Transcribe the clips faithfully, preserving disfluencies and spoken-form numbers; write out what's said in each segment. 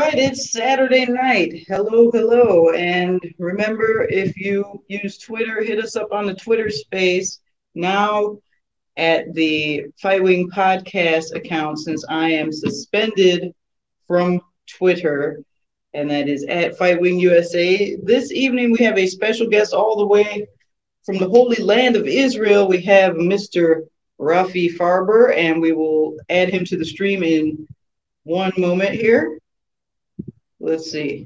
right, it's Saturday night. Hello, hello. And remember, if you use Twitter, hit us up on the Twitter space now at the Fight Wing Podcast account since I am suspended from Twitter, and that is at Fight Wing U S A. This evening, we have a special guest all the way from the Holy Land of Israel. We have Mister Rafi Farber, and we will add him to the stream in one moment here. Let's see.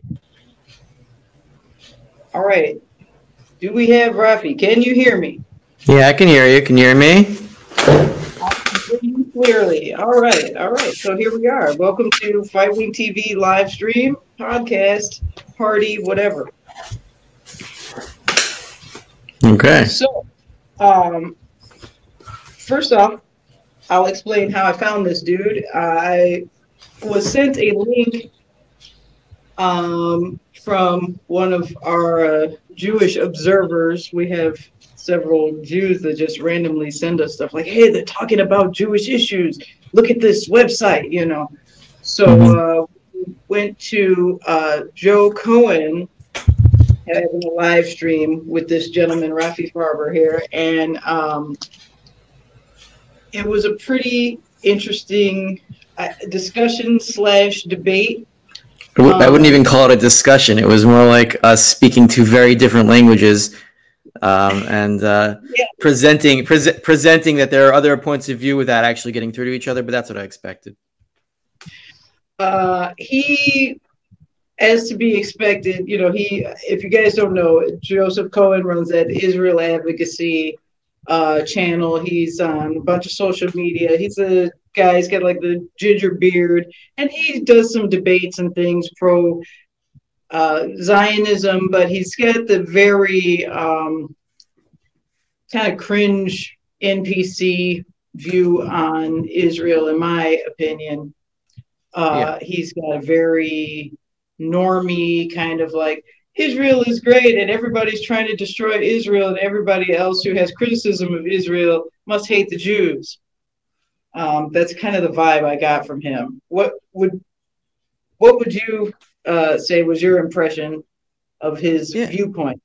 All right. Do we have Rafi? Can you hear me? Yeah, I can hear you. Can you hear me? I can hear you clearly. All right. All right. So here we are. Welcome to Fight Wing T V live stream, podcast, party, whatever. Okay. So, um, first off, I'll explain how I found this dude. I was sent a link um, from one of our uh, Jewish observers. We have several Jews that just randomly send us stuff like, hey, they're talking about Jewish issues. Look at this website, you know. So uh, we went to uh, Joe Cohen having a live stream with this gentleman, Rafi Farber here. And um, it was a pretty interesting uh, discussion slash debate. I wouldn't even call it a discussion. It was more like us speaking two very different languages um, and uh, yeah. presenting pre- presenting that there are other points of view without actually getting through to each other. But that's what I expected. Uh, he, as to be expected, you know, he, if you guys don't know, Joseph Cohen runs that Israel Advocacy uh, channel. He's on a bunch of social media. He's a guy, he's got like the ginger beard, and he does some debates and things pro uh, Zionism, but he's got the very um, kind of cringe N P C view on Israel, in my opinion. Uh, yeah. He's got a very normie kind of like, Israel is great and everybody's trying to destroy Israel, and everybody else who has criticism of Israel must hate the Jews. Um, that's kind of the vibe I got from him. What would what would you uh, say was your impression of his yeah. viewpoint?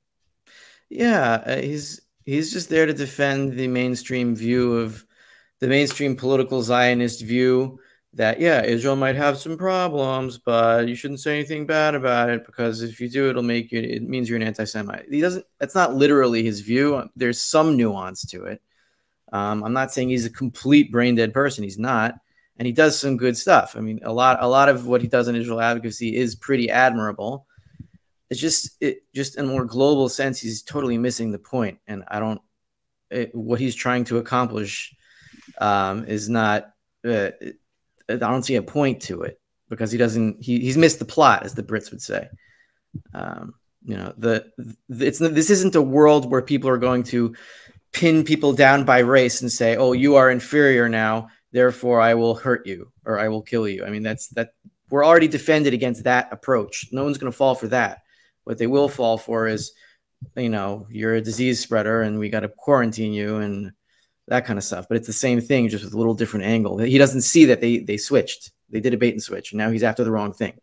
Yeah, uh, he's he's just there to defend the mainstream view of the mainstream political Zionist view that, yeah, Israel might have some problems, but you shouldn't say anything bad about it because if you do, it'll make you, it means you're an anti-Semite. He doesn't, that's not literally his view. There's some nuance to it. Um, I'm not saying he's a complete brain dead person. He's not. And he does some good stuff. I mean, a lot, a lot of what he does in Israel advocacy is pretty admirable. It's just, it just in a more global sense, he's totally missing the point. And I don't, it, what he's trying to accomplish um, is not, uh, I don't see a point to it because he doesn't, he, he's missed the plot, as the Brits would say. Um, you know, the, the, it's, this isn't a world where people are going to pin people down by race and say, oh, you are inferior now, therefore I will hurt you or I will kill you. I mean, that's that we're already defended against that approach. No one's going to fall for that. What they will fall for is, you know, you're a disease spreader and we got to quarantine you and that kind of stuff. But it's the same thing, just with a little different angle. He doesn't see that they they switched. They did a bait and switch, and now he's after the wrong thing.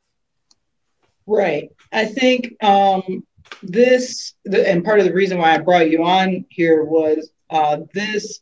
Right. I think um, this, the, and part of the reason why I brought you on here was uh, this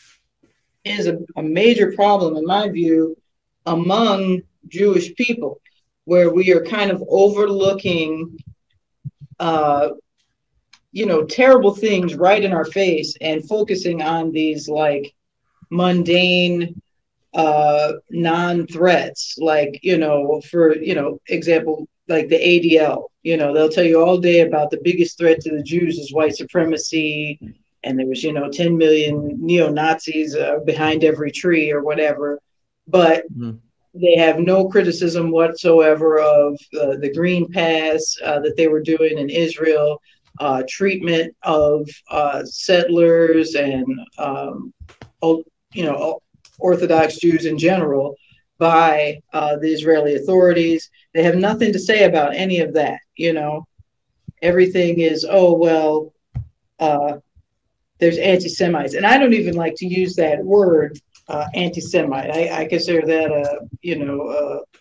is a, a major problem, in my view, among Jewish people, where we are kind of overlooking uh, you know, terrible things right in our face and focusing on these like mundane uh, non-threats, like, you know, for, you know, example, like the A D L, you know, they'll tell you all day about the biggest threat to the Jews is white supremacy. And there was, you know, ten million neo-Nazis uh, behind every tree or whatever. But mm-hmm. they have no criticism whatsoever of uh, the Green Pass uh, that they were doing in Israel. Uh, treatment of uh, settlers and, um, you know, Orthodox Jews in general by uh, the Israeli authorities. They have nothing to say about any of that, you know. Everything is, oh, well, uh, there's anti-Semites. And I don't even like to use that word, uh, anti-Semite. I, I consider that a, you know,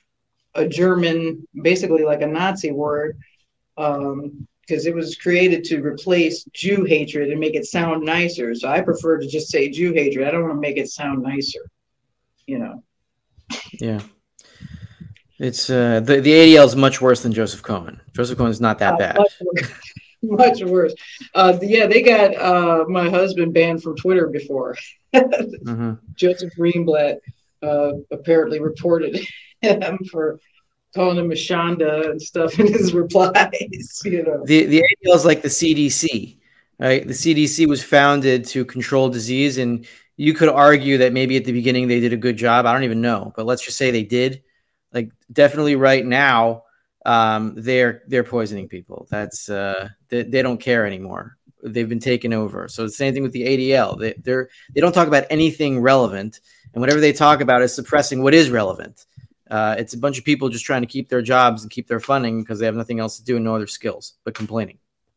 a German, basically like a Nazi word, um, because it was created to replace Jew hatred and make it sound nicer. So I prefer to just say Jew hatred. I don't want to make it sound nicer, you know. Yeah. It's uh, the the A D L is much worse than Joseph Cohen. Joseph Cohen is not that Uh, bad. much worse. Much worse. Uh, yeah, they got uh, my husband banned from Twitter before. mm-hmm. Joseph Greenblatt uh, apparently reported him for calling him a Shonda and stuff in his replies. You know, the the A D L is like the C D C, right? The C D C was founded to control disease, and you could argue that maybe at the beginning they did a good job. I don't even know, but let's just say they did. Like, definitely right now, um, they're they're poisoning people. That's uh, they, they don't care anymore. They've been taken over. So it's the same thing with the A D L. They they're they don't talk about anything relevant, and whatever they talk about is suppressing what is relevant. Uh, it's a bunch of people just trying to keep their jobs and keep their funding because they have nothing else to do and no other skills but complaining.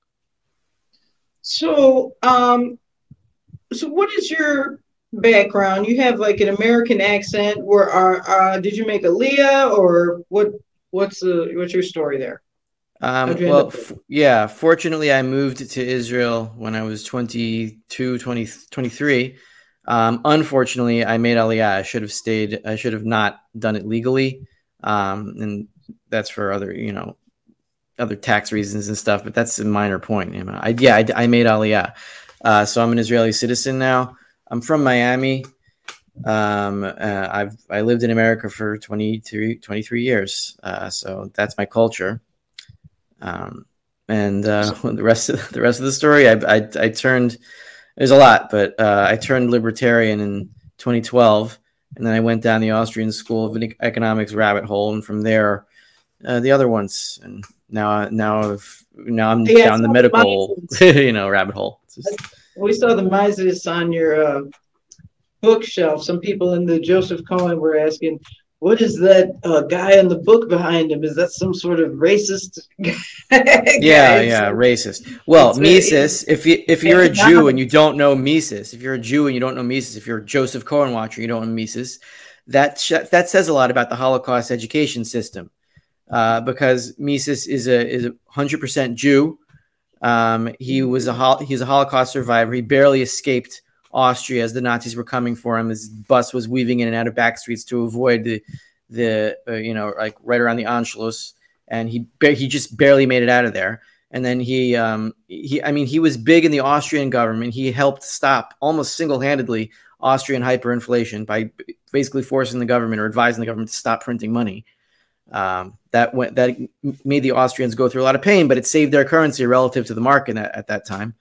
So, um, so what is your background? You have like an American accent. Where are uh, did you make Aliyah, or what? What's the what's your story there? Um, well, f- yeah. Fortunately, I moved to Israel when I was twenty-two, twenty, twenty-three. Um, unfortunately, I made Aliyah. I should have stayed. I should have not done it legally, um, and that's for other, you know, other tax reasons and stuff. But that's a minor point. You know, I, yeah, I, I made Aliyah, uh, so I'm an Israeli citizen now. I'm from Miami. Um, uh, I've I lived in America for twenty-three, twenty-three years, uh, so that's my culture. Um, and uh, the rest of the rest of the story, I I, I turned. There's a lot, but uh, I turned libertarian in twenty twelve, and then I went down the Austrian School of Economics rabbit hole, and from there, uh, the other ones, and now, now, I've, now I'm yeah, down the medical, you know, rabbit hole. Just... We saw the Mises on your uh, bookshelf. Some people in the Joseph Cohen were asking, "What is that uh, guy in the book behind him? Is that some sort of racist?" yeah, yeah, racist. Well, Mises. If you if you're a Jew and you don't know Mises, if you're a Jew and you don't know Mises, if you're a Joseph Cohen watcher, you don't know Mises, that sh- that says a lot about the Holocaust education system, uh, because Mises is a is a hundred percent Jew. Um, he was a hol- he's a Holocaust survivor. He barely escaped Austria as the Nazis were coming for him. His bus was weaving in and out of back streets to avoid the the uh, you know, like right around the Anschluss, and he he just barely made it out of there. And then he um he I mean he was big in the Austrian government. He helped stop almost single-handedly Austrian hyperinflation by basically forcing the government or advising the government to stop printing money. Um, that went that made the Austrians go through a lot of pain, but it saved their currency relative to the mark in that, at that time.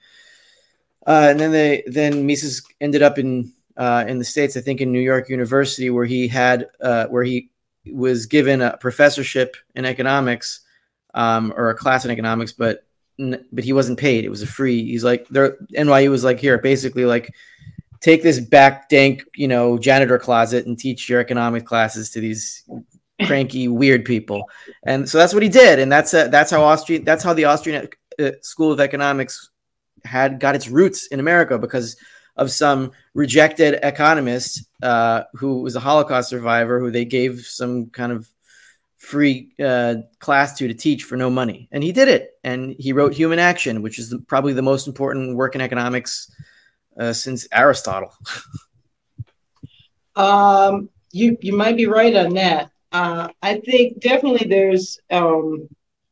Uh, and then they then Mises ended up in uh, in the States, I think in New York University, where he had uh, where he was given a professorship in economics, um, or a class in economics, but but he wasn't paid. It was a free. He's like, there. N Y U was like, here, basically like, take this back dank, you know, janitor closet and teach your economic classes to these cranky, weird people. And so that's what he did. And that's a, that's how Austrian. That's how the Austrian uh, School of Economics had got its roots in America, because of some rejected economist uh, who was a Holocaust survivor, who they gave some kind of free uh, class to to teach for no money. And he did it. And he wrote Human Action, which is the, probably the most important work in economics uh, since Aristotle. um, you you might be right on that. Uh, I think definitely there's um,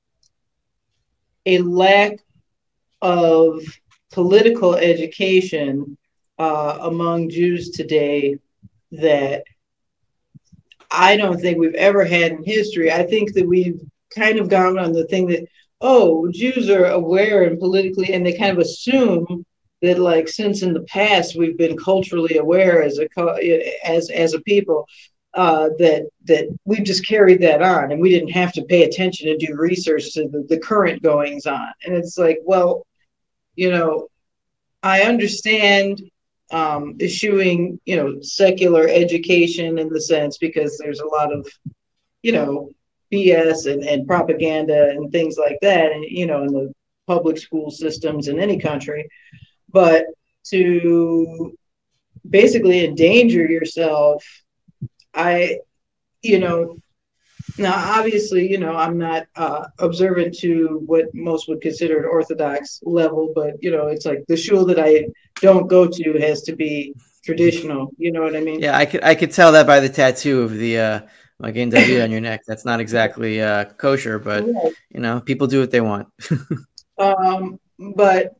a lack of political education uh, among Jews today that I don't think we've ever had in history. I think that we've kind of gone on the thing that, oh, Jews are aware and politically, and they kind of assume that, like, since in the past we've been culturally aware as a as as a people, uh, that that we've just carried that on, and we didn't have to pay attention and do research to the, the current goings on. And it's like, well, you know, I understand um, issuing, you know, secular education in the sense, because there's a lot of, you know, B S and, and propaganda and things like that, and, you know, in the public school systems in any country. But to basically endanger yourself, I, you know, Now, obviously, you know, I'm not uh, observant to what most would consider an Orthodox level, but, you know, it's like the shul that I don't go to has to be traditional. You know what I mean? Yeah, I could I could tell that by the tattoo of the uh, Magen David on your neck. That's not exactly uh, kosher, but Right. you know, people do what they want. Um, but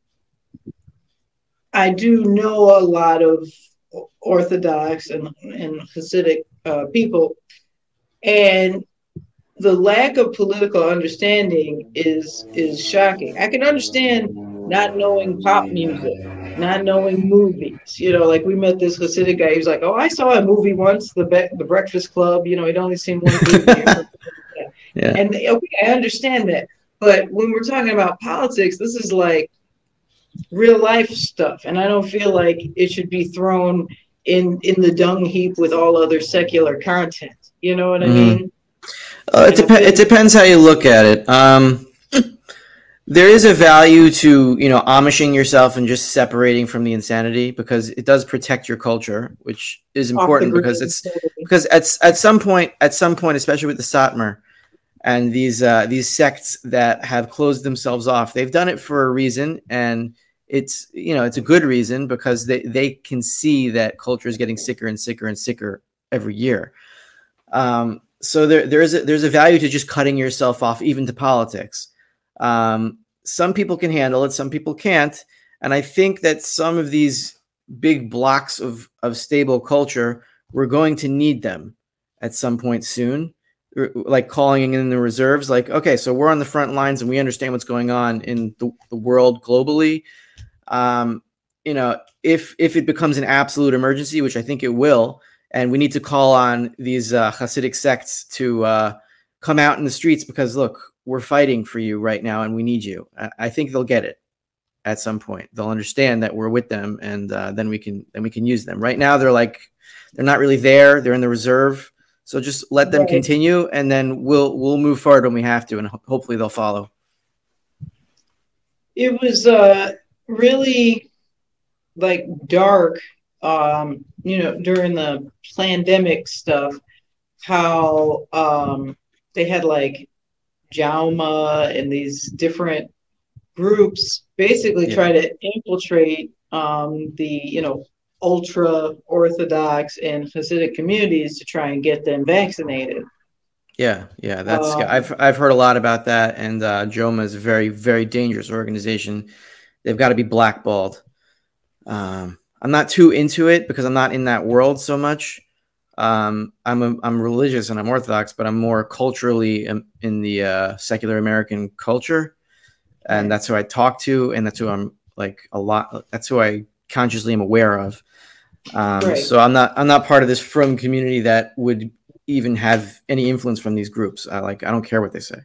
I do know a lot of Orthodox and, and Hasidic uh, people, and the lack of political understanding is is shocking. I can understand not knowing pop music, not knowing movies. You know, like we met this Hasidic guy. He was like, "Oh, I saw a movie once, the Be- the Breakfast Club. You know, he'd only seen one movie or something like that." Yeah. And okay, I understand that, but when we're talking about politics, this is like real life stuff, and I don't feel like it should be thrown in in the dung heap with all other secular content. You know what I Mm-hmm. mean? Uh, it, And I dep- feel it depends how you look at it. Um, there is a value to, you know, amishing yourself and just separating from the insanity, because it does protect your culture, which is off the important, because grid. it's because at at some point, at some point, especially with the Satmar and these uh, these sects that have closed themselves off, they've done it for a reason, and it's, you know, it's a good reason, because they they can see that culture is getting sicker and sicker and sicker every year. Um, so there there is a, there's a value to just cutting yourself off, even to politics. Um, some people can handle it, some people can't, and I think that some of these big blocks of of stable culture, we're going to need them at some point soon. Like calling in the reserves, like, okay, so we're on the front lines and we understand what's going on in the, the world globally. Um, you know, if if it becomes an absolute emergency, which I think it will, and we need to call on these uh, Hasidic sects to uh, come out in the streets, because look, we're fighting for you right now, and we need you. I, I think they'll get it at some point. They'll understand that we're with them, and uh, then we can then we can use them. Right now, they're like they're not really there. They're in the reserve. So just let them Right. continue, and then we'll we'll move forward when we have to, and ho- hopefully they'll follow. It was uh, really like dark, um, you know, during the pandemic stuff, how um, they had like Jauma and these different groups basically Yeah, try to infiltrate um, the, you know, ultra Orthodox and Hasidic communities to try and get them vaccinated. yeah, yeah. That's yeah, Um, I've I've heard a lot about that, and uh, Joma is a very very dangerous organization. They've got to be blackballed. Um, I'm not too into it because I'm not in that world so much. Um, I'm a, I'm religious and I'm Orthodox, but I'm more culturally in, in the uh, secular American culture, and right. that's who I talk to, and that's who I'm like a lot. That's who I consciously am aware of. Um, Right. so I'm not I'm not part of this frum community that would even have any influence from these groups. I like I don't care what they say.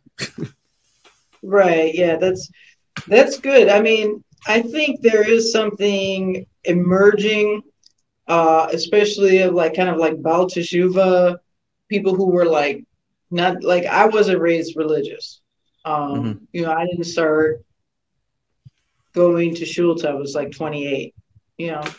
Right. Yeah, that's that's good. I mean, I think there is something emerging, uh, especially of like kind of like Baal Teshuva, people who were like not like I wasn't raised religious. Um, Mm-hmm. you know, I didn't start going to shul till I was like twenty-eight, you know.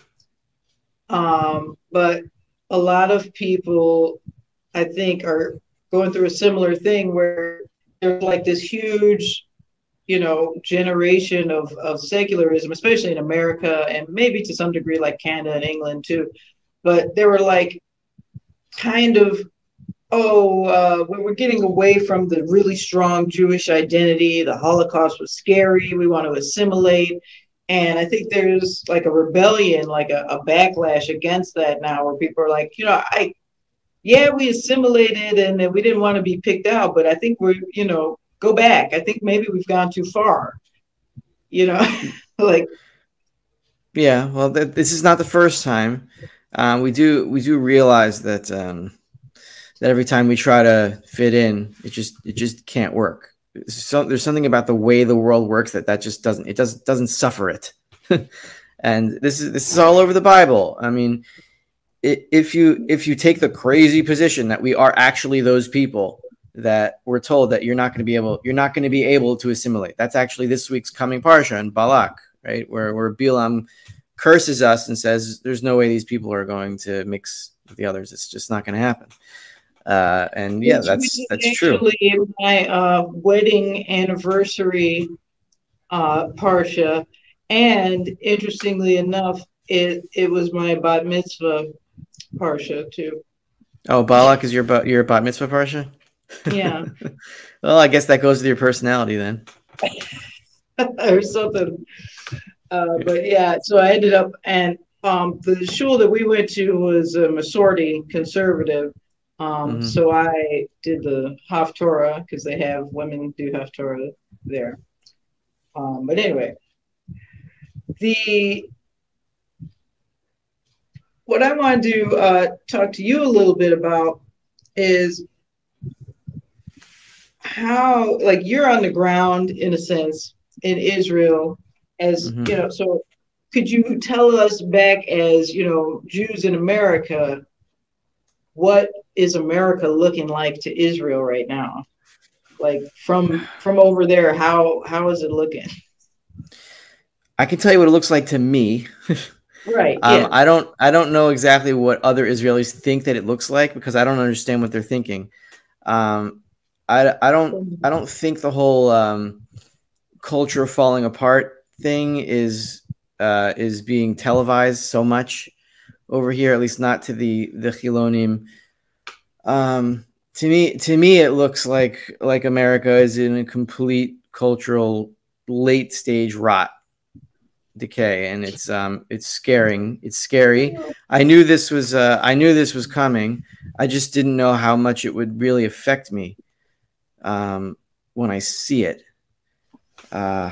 Um, but a lot of people I think are going through a similar thing where there's like this huge, you know, generation of, of secularism, especially in America and maybe to some degree like Canada and England too. But they were like kind of, oh, uh, we we're getting away from the really strong Jewish identity. The Holocaust was scary. We want to assimilate. And I think there's like a rebellion, like a, a backlash against that now, where people are like, you know, I, yeah, we assimilated and we didn't want to be picked out, but I think we're, you know, go back. I think maybe we've gone too far, you know, like, Yeah, well, th- this is not the first time. Um, we do we do realize that um, that every time we try to fit in, it just it just can't work. So there's something about the way the world works that that just doesn't it does doesn't suffer it. And this is this is all over the Bible. I mean, if you if you take the crazy position that we are actually those people that we're told that you're not going to be able you're not going to be able to assimilate. That's actually this week's coming parsha in Balak, right? Where where Bilam curses us and says there's no way these people are going to mix with the others. It's just not going to happen. Uh, and yeah, Which, that's which is that's true. actually my uh, wedding anniversary uh, parsha, and interestingly enough, it it was my bat mitzvah parsha too. Oh, Balak is your ba- your bat mitzvah parsha? Yeah, Well, I guess that goes with your personality then. or something. Uh, but yeah, so I ended up, and um, the shul that we went to was a Masorti conservative. Um, Hmm. so I did the Haftorah because they have women do Haftorah there. Um, but anyway, the what I want to uh, talk to you a little bit about is how, like, you're on the ground in a sense in Israel, as Hmm. you know. So, could you tell us back as you know Jews in America, what is America looking like to Israel right now? Like from from over there, how how is it looking? I can tell you what it looks like to me. Right. Um, Yeah. I don't I don't know exactly what other Israelis think that it looks like because I don't understand what they're thinking. Um, I, I don't I don't think the whole um, culture falling apart thing is uh, is being televised so much over here, at least not to the the Chilonim. Um, to me, to me, it looks like like America is in a complete cultural late stage rot decay, and it's um it's scaring. It's scary. I knew this was uh, I knew this was coming. I just didn't know how much it would really affect me um, when I see it. Uh,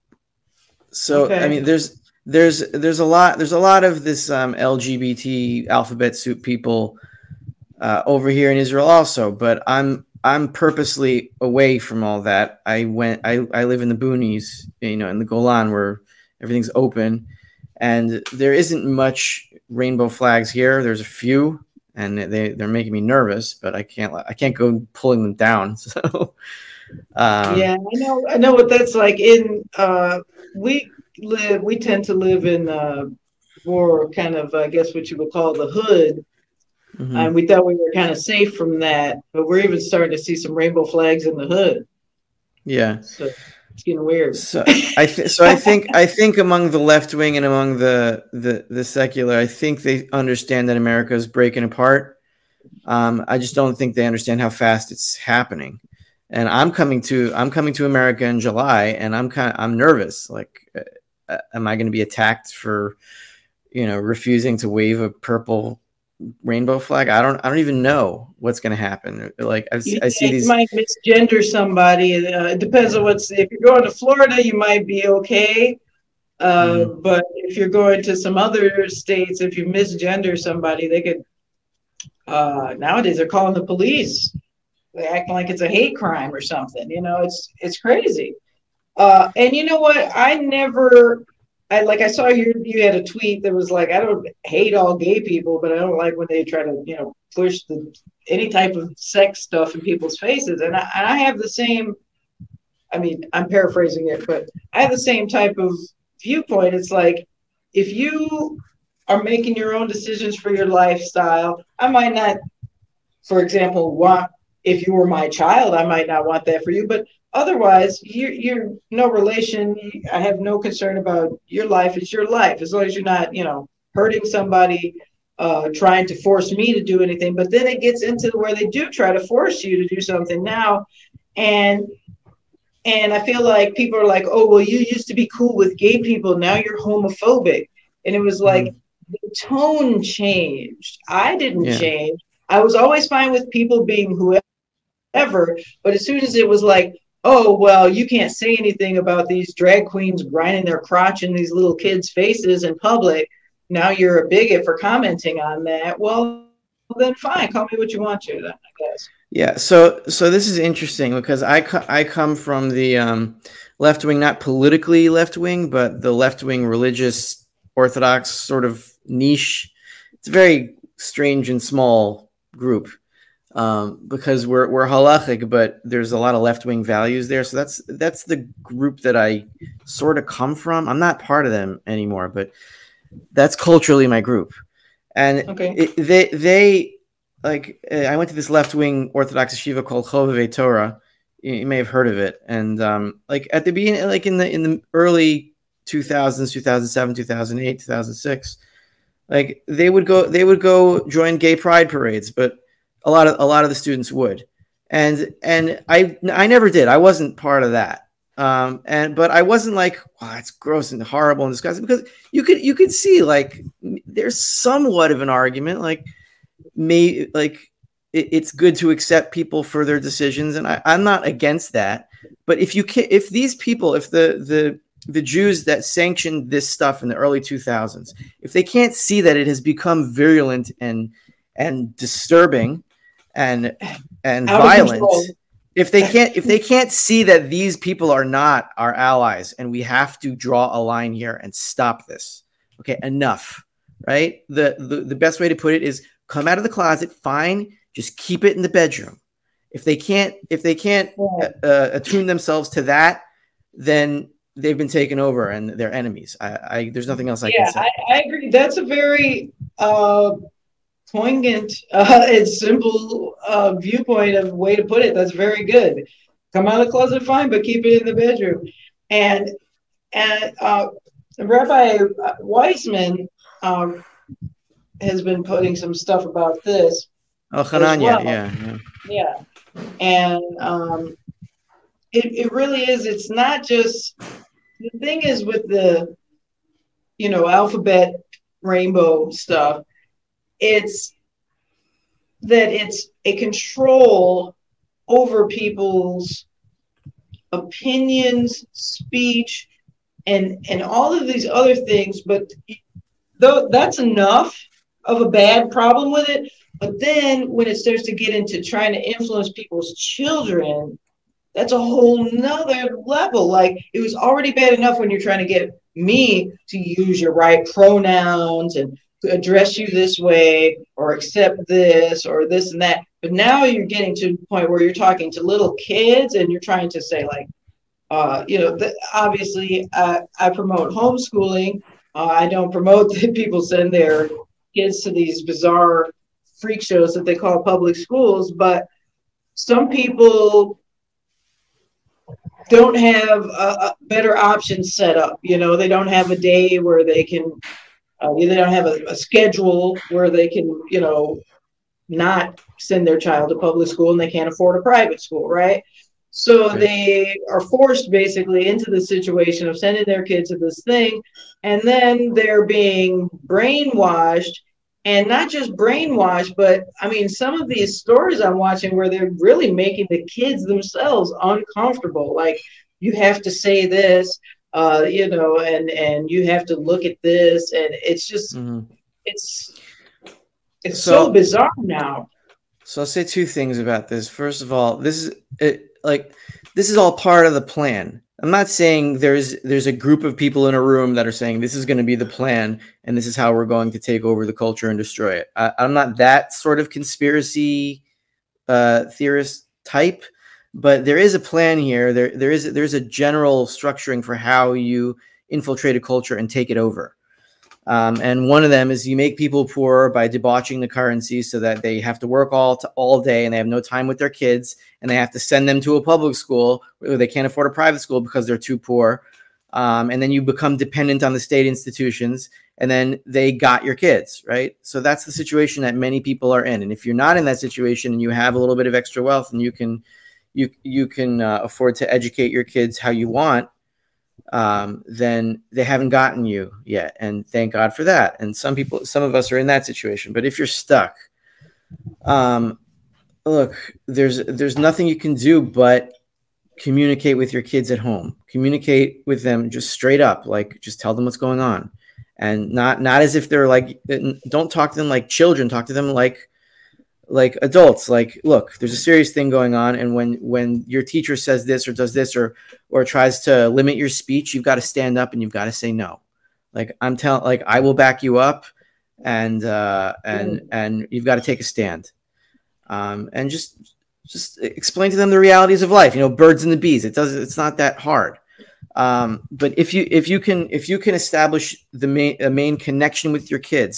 so I Okay. mean, there's there's there's a lot there's a lot of this um, L G B T alphabet soup people uh, over here in Israel also, but I'm I'm purposely away from all that. I went I, I live in the boonies, you know, in the Golan where everything's open, and there isn't much rainbow flags here. There's a few, and they they're making me nervous, but I can't I can't go pulling them down. So Yeah, um, I know. I know what that's like. In uh, we live. We tend to live in uh, more kind of, I guess, what you would call the hood. And mhm. we thought we were kind of safe from that, but we're even starting to see some rainbow flags in the hood. Yeah. So it's getting weird. So I th- so I think I think among the left wing and among the, the the secular, I think they understand that America is breaking apart. Um, I just don't think they understand how fast it's happening. And I'm coming to I'm coming to America in July, and I'm kind of I'm nervous. Like, uh, am I going to be attacked for you know refusing to wave a purple rainbow flag? I don't I don't even know what's going to happen. Like I, You, I see yeah, you these. might misgender somebody. Uh, it depends on what's. If you're going to Florida, you might be okay. Uh, Mhm. but if you're going to some other states, if you misgender somebody, they could. Uh, nowadays, they're calling the police. They're acting like it's a hate crime or something. You know, it's it's crazy. Uh, and you know what? I never, I like, I saw you, you had a tweet that was like, I don't hate all gay people, but I don't like when they try to, you know, push the any type of sex stuff in people's faces. And I, and I have the same, I mean, I'm paraphrasing it, but I have the same type of viewpoint. It's like, if you are making your own decisions for your lifestyle, I might not, for example, want if you were my child, I might not want that for you, but otherwise, you're, you're no relation. I have no concern about your life. It's your life, as long as you're not, you know, hurting somebody, uh, trying to force me to do anything. But then it gets into where they do try to force you to do something now, and and I feel like people are like, oh, well, you used to be cool with gay people, now you're homophobic, and it was like Mhm. the tone changed. I didn't Yeah. change. I was always fine with people being whoever ever. But as soon as it was like, oh, well, you can't say anything about these drag queens grinding their crotch in these little kids' faces in public, now you're a bigot for commenting on that. Well, then fine, call me what you want to, then, I guess. Yeah, so so this is interesting because I co- I come from the um, left wing, not politically left wing, but the left wing religious Orthodox sort of niche. It's a very strange and small group um, because we're we're halachic, but there's a lot of left wing values there. So that's that's the group that I sort of come from. I'm not part of them anymore, but that's culturally my group, and Okay. it, they they like I went to this left wing Orthodox yeshiva called Chovevei Torah. You, you may have heard of it. And um, like at the beginning, like in the in the early two thousands, two thousand seven, two thousand eight, two thousand six, like they would go they would go join gay pride parades, but a lot of a lot of the students would. And and I I never did. I wasn't part of that. Um, and but I wasn't like, wow, it's gross and horrible and disgusting, because you could you could see like there's somewhat of an argument, like may like it, it's good to accept people for their decisions, and I, I'm not against that. But if you can, if these people, if the the the Jews that sanctioned this stuff in the early two thousands, if they can't see that it has become virulent and and disturbing and and Out violent, if they can't if they can't see that these people are not our allies and we have to draw a line here and stop this, okay, enough, right? The the, the best way to put it is come out of the closet, fine, just keep it in the bedroom. If they can't if they can't uh, attune themselves to that, then they've been taken over and they're enemies. I, I there's nothing else I yeah, can say. I, I agree. That's a very uh, poignant uh, and simple uh, viewpoint of way to put it. That's very good. Come out of the closet, fine, but keep it in the bedroom. And and uh, Rabbi Weissman um, has been putting some stuff about this. Oh, Hananya, well. yeah, yeah, yeah, and um, it it really is. It's not just the thing is with the you know alphabet rainbow stuff. It's that it's a control over people's opinions, speech, and and all of these other things. But though that's enough of a bad problem with it. But then when it starts to get into trying to influence people's children, that's a whole nother level. Like it was already bad enough when you're trying to get me to use your right pronouns and to address you this way or accept this or this and that. But now you're getting to the point where you're talking to little kids and you're trying to say like, uh, you know, the, obviously uh, I promote homeschooling. Uh, I don't promote that people send their kids to these bizarre freak shows that they call public schools, but some people don't have a, a better options set up. You know, they don't have a day where they can, uh, they don't have a, a schedule where they can, you know, not send their child to public school, and they can't afford a private school, right? So right. They are forced basically into the situation of sending their kids to this thing, and then they're being brainwashed. And not just brainwashed, but I mean, some of these stories I'm watching where they're really making the kids themselves uncomfortable. Like, you have to say this, uh, you know, and and you have to look at this, and it's just, mm-hmm. it's it's so, so bizarre now. So I'll say two things about this. First of all, this is it, like this is all part of the plan. I'm not saying there's there's a group of people in a room that are saying this is going to be the plan and this is how we're going to take over the culture and destroy it. I, I'm not that sort of conspiracy uh, theorist type, but there is a plan here. There there is there's a general structuring for how you infiltrate a culture and take it over. Um, and one of them is you make people poor by debauching the currency so that they have to work all to, all day and they have no time with their kids, and they have to send them to a public school where they can't afford a private school because they're too poor. Um, and then you become dependent on the state institutions, and then they got your kids, right? So that's the situation that many people are in. And if you're not in that situation and you have a little bit of extra wealth and you can you you can uh, afford to educate your kids how you want, um, then they haven't gotten you yet. And thank God for that. And some people, some of us are in that situation. But if you're stuck, um, look, there's there's nothing you can do but communicate with your kids at home. Communicate with them just straight up, like just tell them what's going on, and not not as if they're like, don't talk to them like children. Talk to them like like adults. Like, look, there's a serious thing going on, and when when your teacher says this or does this or or tries to limit your speech, you've got to stand up and you've got to say no. Like I'm telling, like I will back you up, and uh, and mm. and you've got to take a stand. Um, and just just explain to them the realities of life. You know, birds and the bees. It does. It's not that hard. Um, but if you if you can if you can establish the main a main connection with your kids,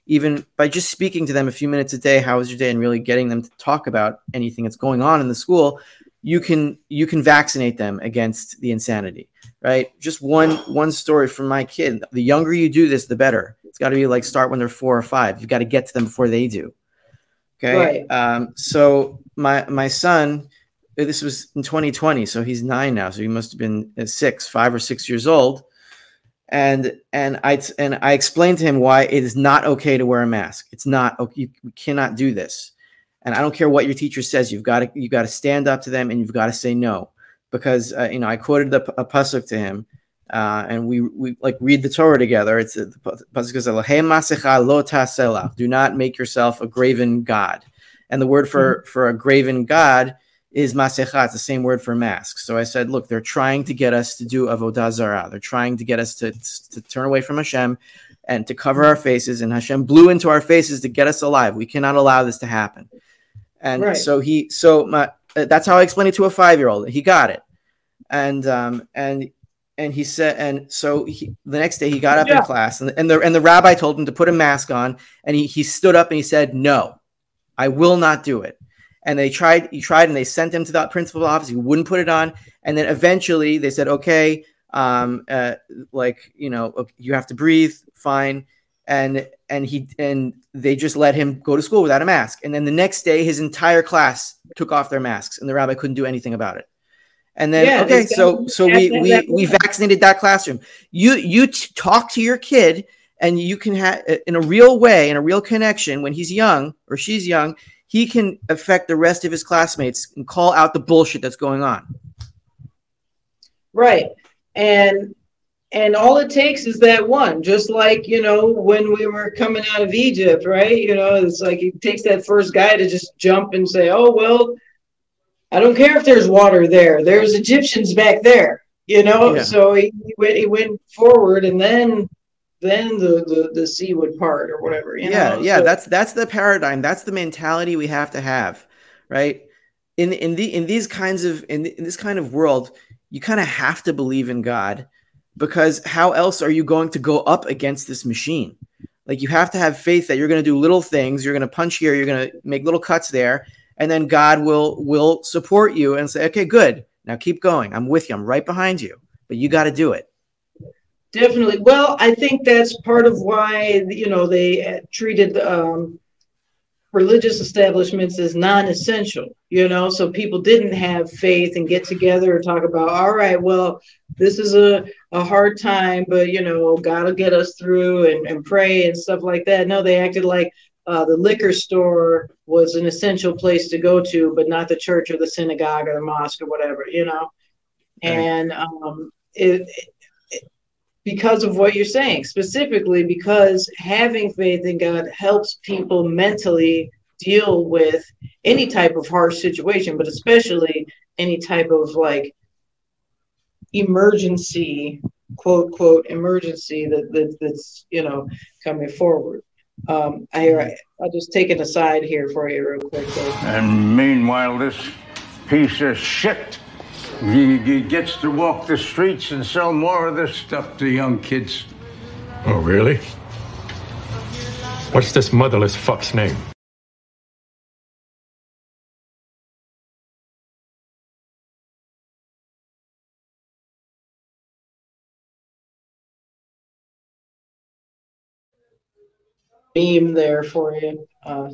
even by just speaking to them a few minutes a day, how was your day, and really getting them to talk about anything that's going on in the school, you can you can vaccinate them against the insanity, right? Just one one story from my kid. The younger you do this, the better. It's got to be like start when they're four or five. You've got to get to them before they do. Okay. Right. Um, so my my son, this was in twenty twenty, so he's nine now. So he must have been six, five or six years old. And and I and I explained to him why it is not okay to wear a mask. It's not okay. You, you cannot do this. And I don't care what your teacher says. You've got to you got to stand up to them, and you've got to say no, because uh, you know I quoted the, a pasuk to him, uh, and we we like read the Torah together. It's the pasuk says, "Hey masecha lo tasela." Do not make yourself a graven god. And the word for mm-hmm. for a graven god is masecha. It's the same word for mask. So I said, look, they're trying to get us to do avodah zarah. They're trying to get us to to turn away from Hashem and to cover our faces. And Hashem blew into our faces to get us alive. We cannot allow this to happen. And right. so he, so my, that's how I explained it to a five-year-old. He got it. And, um, and, and he said, and so he, the next day he got up yeah. in class, and, and the, and the rabbi told him to put a mask on, and he, he stood up and he said, no, I will not do it. And they tried, he tried, and they sent him to the principal's office. He wouldn't put it on. And then eventually they said, okay, um, uh, like, you know, you have to breathe, fine. And, and he, and they just let him go to school without a mask. And then the next day, his entire class took off their masks, and the rabbi couldn't do anything about it. And then, yeah, okay, so, so we, we, we vaccinated that classroom. You, you t- talk to your kid, and you can have, in a real way, in a real connection, when he's young or she's young, he can affect the rest of his classmates and call out the bullshit that's going on. Right. And, And all it takes is that one, just like, you know, when we were coming out of Egypt, right? You know, it's like it takes that first guy to just jump and say, oh, well, I don't care if there's water there. There's Egyptians back there, you know? Yeah. So he, he, went, he went forward, and then then the, the, the sea would part or whatever. You yeah, know? yeah, so, that's that's the paradigm. That's the mentality we have to have, right? In in the in these kinds of in, in this kind of world, you kind of have to believe in God. Because how else are you going to go up against this machine? Like, you have to have faith that you're going to do little things. You're going to punch here. You're going to make little cuts there. And then God will will support you and say, okay, good. Now keep going. I'm with you. I'm right behind you. But you got to do it. Definitely. Well, I think that's part of why, you know, they treated um, religious establishments as non-essential, you know, so people didn't have faith and get together and talk about, all right, well, this is a, a hard time, but, you know, God will get us through, and, and pray and stuff like that. No, they acted like uh, the liquor store was an essential place to go to, but not the church or the synagogue or the mosque or whatever, you know. Right. And um, it, it, because of what you're saying, specifically because having faith in God helps people mentally deal with any type of harsh situation, but especially any type of like emergency, quote, quote, emergency that, that that's, you know, coming forward. Um, I, I'll just take an aside here for you real quick. Though. And meanwhile, this piece of shit, he, he gets to walk the streets and sell more of this stuff to young kids. Oh, really? What's this motherless fuck's name? Meme there for you. Uh,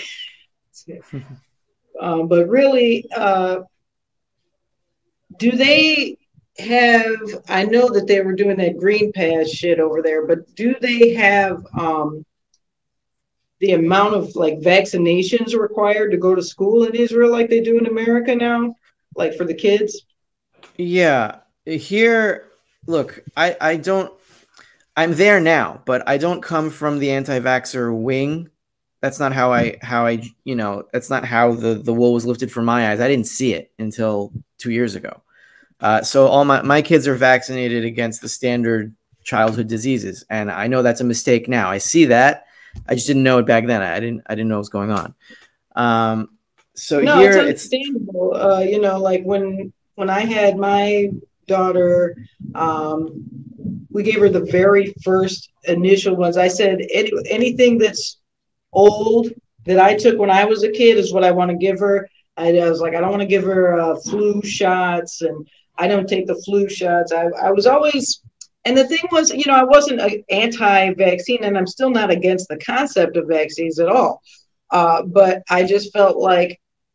um, but really, uh, do they have, I know that they were doing that Green Pass shit over there, but do they have um, the amount of like vaccinations required to go to school in Israel like they do in America now? Like for the kids? Yeah. Here, look, I, I don't, I'm there now, but I don't come from the anti-vaxxer wing. That's not how I, how I, you know, that's not how the, the wool was lifted from my eyes. I didn't see it until two years ago. Uh, so all my, my kids are vaccinated against the standard childhood diseases. And I know that's a mistake now. I see that. I just didn't know it back then. I didn't, I didn't know what was going on. Um, so no, here it's understandable. It's, uh, you know, like when, when I had my daughter, um, we gave her the very first initial ones. I said, Any, anything that's old that I took when I was a kid is what I want to give her. I, I was like, I don't want to give her uh, flu shots, and I don't take the flu shots. I, I was always, and the thing was, you know, I wasn't an anti-vaccine, and I'm still not against the concept of vaccines at all. Uh, but I just felt like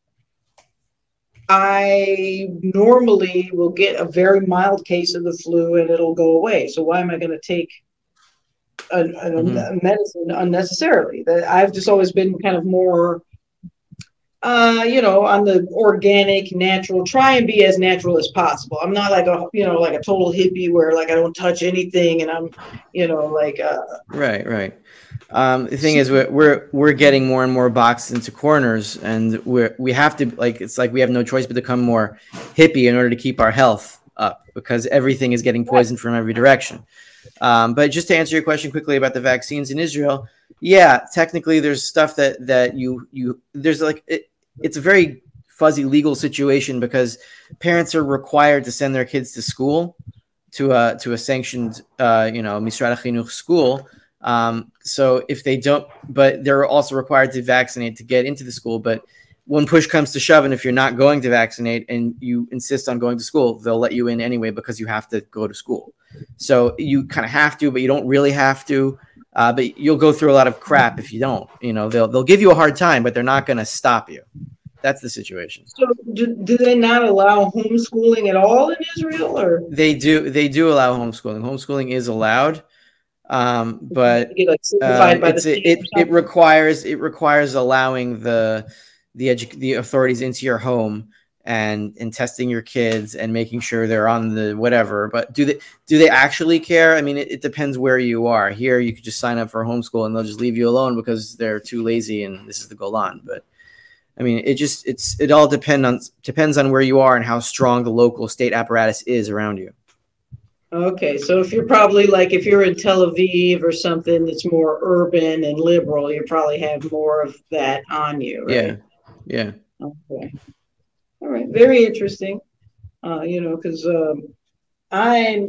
I normally will get a very mild case of the flu and it'll go away. So why am I going to take a, a, mm-hmm. a medicine unnecessarily? That I've just always been kind of more, uh, you know, on the organic, natural. Try and be as natural as possible. I'm not like a, you know, like a total hippie where like I don't touch anything and I'm, you know, like. Uh, right, right. Um, the thing is, we're, we're we're getting more and more boxed into corners, and we we have to like it's like we have no choice but to become more hippie in order to keep our health up because everything is getting poisoned from every direction. Um, but just to answer your question quickly about the vaccines in Israel, yeah, technically there's stuff that that you you there's like it, it's a very fuzzy legal situation because parents are required to send their kids to school to a to a sanctioned uh, you know Misrad HaChinuch school. Um, so if they don't, but they're also required to vaccinate to get into the school. But when push comes to shove, and if you're not going to vaccinate and you insist on going to school, they'll let you in anyway because you have to go to school. So you kind of have to, but you don't really have to. Uh, but you'll go through a lot of crap if you don't. You know, they'll they'll give you a hard time, but they're not going to stop you. That's the situation. So do, do they not allow homeschooling at all in Israel, or they do? They do allow homeschooling. Homeschooling is allowed. Um, but uh, it's, it, it, it requires it requires allowing the the edu- the authorities into your home and and testing your kids and making sure they're on the whatever. But do they do they actually care? I mean, it, it depends where you are. Here, you could just sign up for homeschool and they'll just leave you alone because they're too lazy and this is the Golan. But I mean, it just it's it all depend on depends on where you are and how strong the local state apparatus is around you. Okay, so if you're probably like if you're in Tel Aviv or something that's more urban and liberal, you probably have more of that on you, right? Yeah, yeah. Okay, all right, very interesting. Uh, you know, because um, I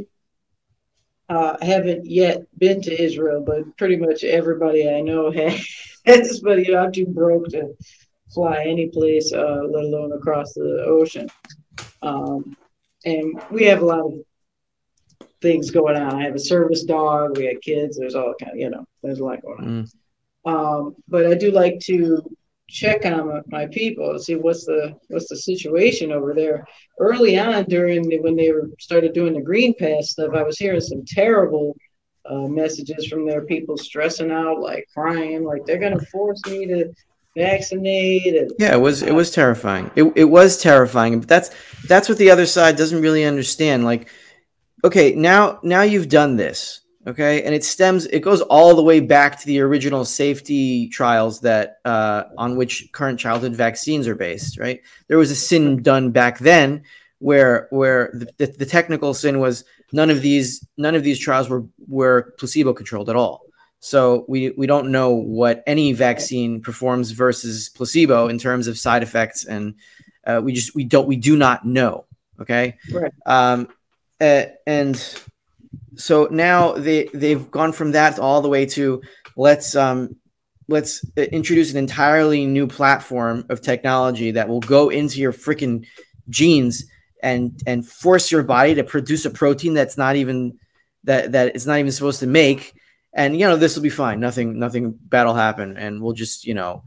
uh, haven't yet been to Israel, but pretty much everybody I know has. But you know, I'm too broke to fly any place, uh, let alone across the ocean. Um, and we have a lot of things going on. I have a service dog. We had kids. There's all kind of, you know, there's a lot going on. Mm. Um, but I do like to check on my, my people and see what's the what's the situation over there. Early on, during the, when they were started doing the Green Pass stuff, I was hearing some terrible uh, messages from their people stressing out, like crying, like they're going to force me to vaccinate. And, yeah, it was it was terrifying. It it was terrifying. But that's that's what the other side doesn't really understand. Like. Okay, now now you've done this, okay, and it stems, it goes all the way back to the original safety trials that uh, on which current childhood vaccines are based, right? There was a sin done back then where where the, the, the technical sin was none of these none of these trials were were placebo controlled at all. So we we don't know what any vaccine performs versus placebo in terms of side effects, and uh, we just we don't we do not know, okay? Right. Um, Uh, and so now they they've gone from that all the way to let's um let's introduce an entirely new platform of technology that will go into your freaking genes and and force your body to produce a protein that's not even that that it's not even supposed to make, and you know this will be fine, nothing nothing bad will happen, and we'll just you know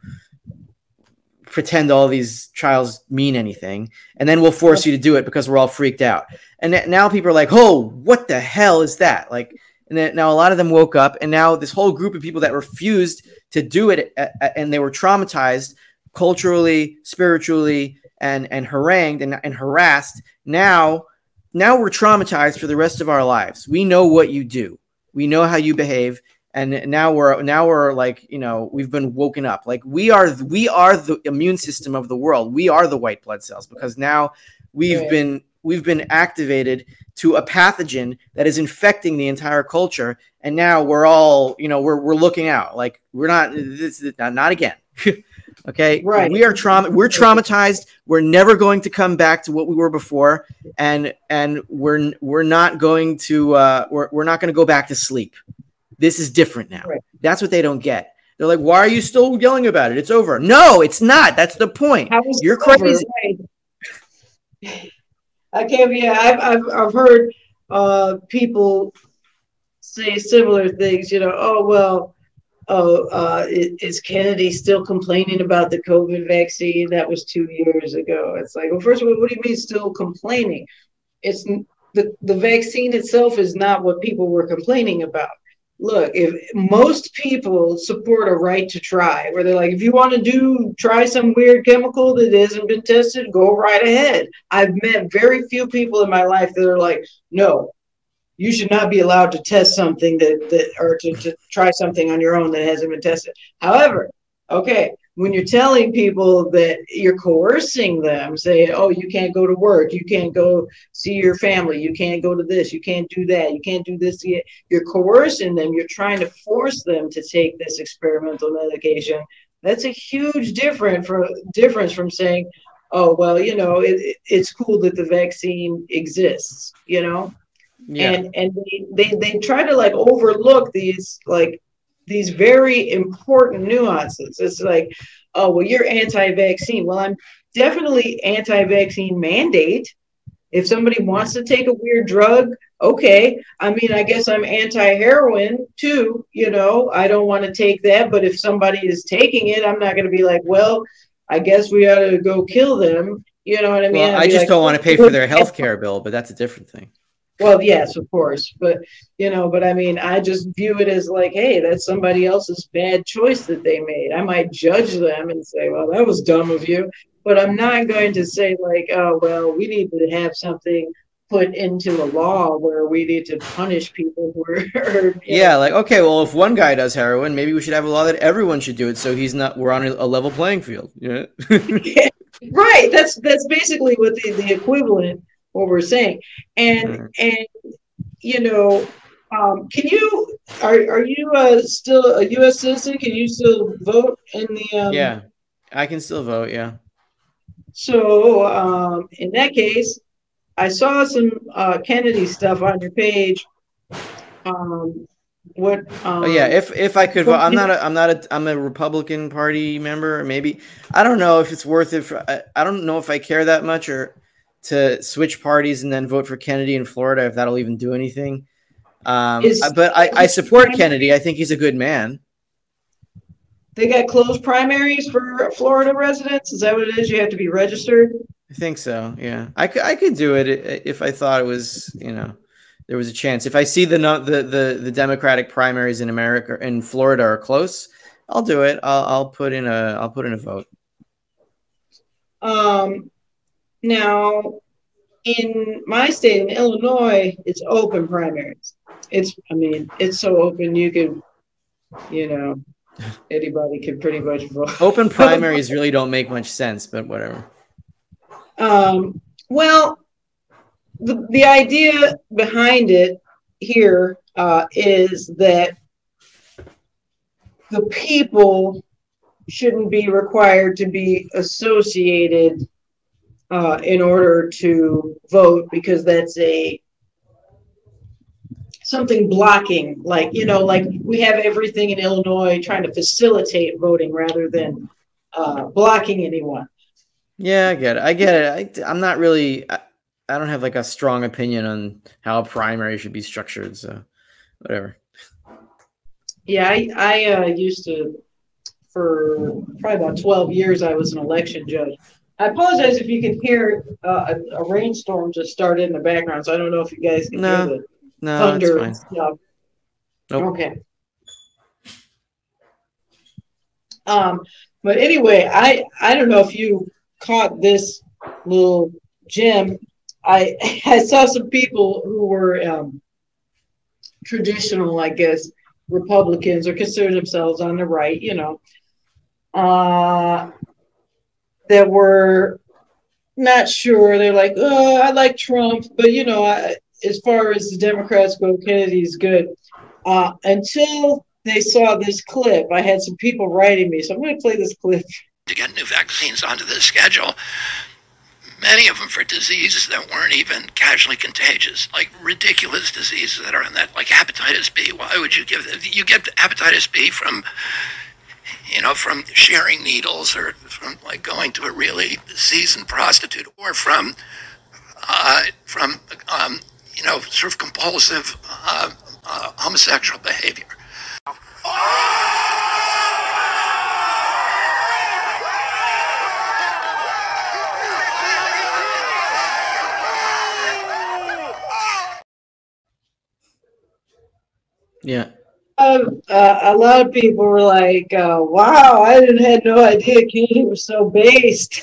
pretend all these trials mean anything, and then we'll force you to do it because we're all freaked out. And now people are like, oh, what the hell is that? Like, and then now a lot of them woke up, and now this whole group of people that refused to do it, and they were traumatized culturally, spiritually, and and harangued and, and harassed. Now, now we're traumatized for the rest of our lives. We know what you do. We know how you behave. And now we're now we're like, you know, we've been woken up. Like we are we are the immune system of the world. We are the white blood cells because now we've right. been we've been activated to a pathogen that is infecting the entire culture. And now we're all, you know, we're we're looking out. Like we're not this is not, not again. Okay, Right. we are trauma. We're traumatized. We're never going to come back to what we were before, and and we're we're not going to uh, we're we're not going to go back to sleep. This is different now. Right. That's what they don't get. They're like, why are you still yelling about it? It's over. No, it's not. That's the point. How is You're it over? crazy. Right. I can't be. I've I've I've heard uh, people say similar things. You know, oh well. Oh, uh, is Kennedy still complaining about the COVID vaccine? That was two years ago. It's like, well, first of all, what do you mean still complaining? It's the, the vaccine itself is not what people were complaining about. Look, if most people support a right to try, where they're like, if you want to do, try some weird chemical that hasn't been tested, go right ahead. I've met very few people in my life that are like, no, you should not be allowed to test something that, that or to, to try something on your own that hasn't been tested. However, okay, when you're telling people that you're coercing them, say, oh, you can't go to work, you can't go see your family, you can't go to this, you can't do that, you can't do this, you're coercing them, you're trying to force them to take this experimental medication. That's a huge difference from, difference from saying, oh, well, you know, it, it's cool that the vaccine exists, you know? Yeah. And and they, they they try to like overlook these like these very important nuances. It's like, oh well, you're anti-vaccine. Well, I'm definitely anti-vaccine mandate. If somebody wants to take a weird drug, okay. I mean, I guess I'm anti-heroin too. You know, I don't want to take that. But if somebody is taking it, I'm not going to be like, well, I guess we ought to go kill them. You know what I mean? Well, I just like, don't want to pay for their health care bill, but that's a different thing. Well, yes, of course. But, you know, but I mean, I just view it as like, hey, that's somebody else's bad choice that they made. I might judge them and say, well, that was dumb of you. But I'm not going to say like, oh, well, we need to have something put into a law where we need to punish people who are. Yeah, know. Like, okay, well, if one guy does heroin, maybe we should have a law that everyone should do it. So he's not, we're on a level playing field. Yeah. Yeah. Right. That's, that's basically what the, the equivalent what we're saying. And mm-hmm. and you know, um, can you are are you uh, still a U S citizen? Can you still vote in the um... Yeah, I can still vote, yeah. So um, in that case, I saw some uh, Kennedy stuff on your page. Um, what um, oh yeah, if if I could vote, I'm not a I'm not a I'm a Republican Party member, maybe. I don't know if it's worth it for, I, I don't know if I care that much or to switch parties and then vote for Kennedy in Florida, if that'll even do anything. Um, Is, but I, I support Kennedy. I think he's a good man. They got closed primaries for Florida residents? Is that what it is? You have to be registered? I think so, yeah. I could, I could do it if I thought it was, you know, there was a chance. If I see the the the, the Democratic primaries in America, in Florida are close, I'll do it. I'll, I'll put in a I'll put in a vote. Um. Now, in my state, in Illinois, it's open primaries. It's, I mean, it's so open you can, you know, anybody can pretty much vote. Open primaries really don't make much sense, but whatever. Um, well, the, the idea behind it here uh, is that the people shouldn't be required to be associated Uh, in order to vote, because that's a something blocking, like, you know, like we have everything in Illinois trying to facilitate voting rather than uh, blocking anyone. Yeah, I get it. I get it. I, I'm not really, I, I don't have like a strong opinion on how a primary should be structured. So whatever. Yeah, I, I uh, used to, for probably about twelve years, I was an election judge. I apologize if you can hear uh, a, a rainstorm just started in the background, so I don't know if you guys can no, hear the no, thunder and stuff. Nope. Okay. Um, but anyway, I I don't know if you caught this little gem. I I saw some people who were um, traditional, I guess, Republicans or consider themselves on the right, you know. Uh, that were not sure. They're like, oh, I like Trump, but you know, I, as far as the Democrats go, Kennedy's good. Uh, until they saw this clip, I had some people writing me, so I'm going to play this clip to get new vaccines onto the schedule, many of them for diseases that weren't even casually contagious, like ridiculous diseases that are in that, like hepatitis B. Why would you give it? You get hepatitis B from, you know, from sharing needles, or from like going to a really seasoned prostitute, or from, uh, from, um, you know, sort of compulsive uh, uh, homosexual behavior. Yeah. Um, uh, a lot of people were like, uh, wow, I didn't had no idea Kennedy was so based.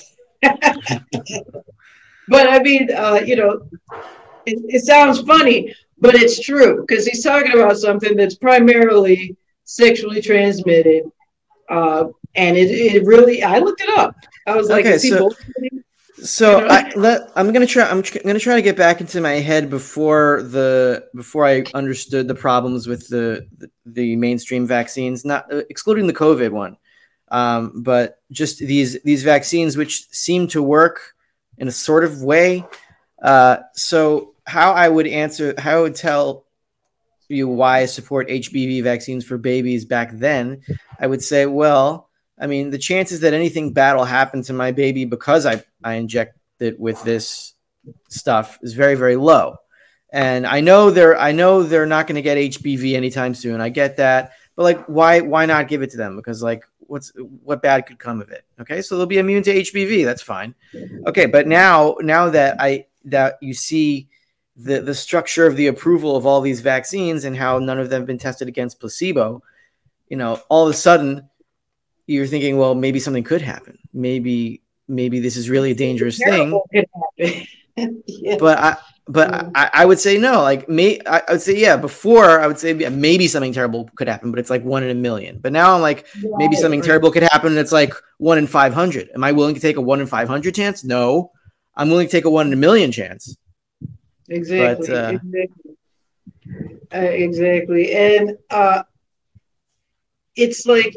But I mean, uh, you know, it, it sounds funny, but it's true, because he's talking about something that's primarily sexually transmitted. Uh, and it, it really, I looked it up. I was like, okay, is he so, bullshitting? so You know? I, let, I'm gonna try. I'm tr- gonna try to get back into my head before the before I understood the problems with the the, the mainstream vaccines, not uh, excluding the COVID one, um, but just these these vaccines which seem to work in a sort of way. Uh, so how I would answer, how I would tell you why I support H B V vaccines for babies back then, I would say, well, I mean, the chances that anything bad will happen to my baby because I, I inject it with this stuff is very, very low. And I know they're I know they're not going to get H B V anytime soon. I get that. But like, why why not give it to them? Because like, what's what bad could come of it? Okay, so they'll be immune to H B V. That's fine. Okay, but now now that I that you see the the structure of the approval of all these vaccines and how none of them have been tested against placebo, you know, all of a sudden you're thinking, well, maybe something could happen. Maybe maybe this is really a dangerous thing. Yeah. But I but yeah. I, I would say no. Like may I, I would say yeah. Before I would say maybe something terrible could happen, but it's like one in a million. But now I'm like right, maybe something right. terrible could happen, and it's like one in five hundred. Am I willing to take a one in five hundred chance? No, I'm willing to take a one in a million chance. Exactly. But, uh, exactly. Uh, exactly. And uh, it's like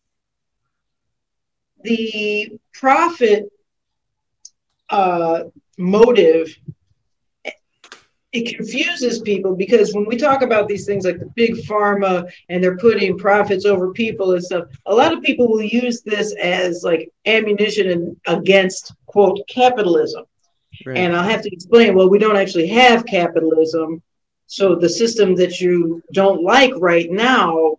the profit uh, motive, it confuses people, because when we talk about these things like the big pharma and they're putting profits over people and stuff, a lot of people will use this as like ammunition against, quote, capitalism. Right. And I'll have to explain, well, we don't actually have capitalism. So the system that you don't like right now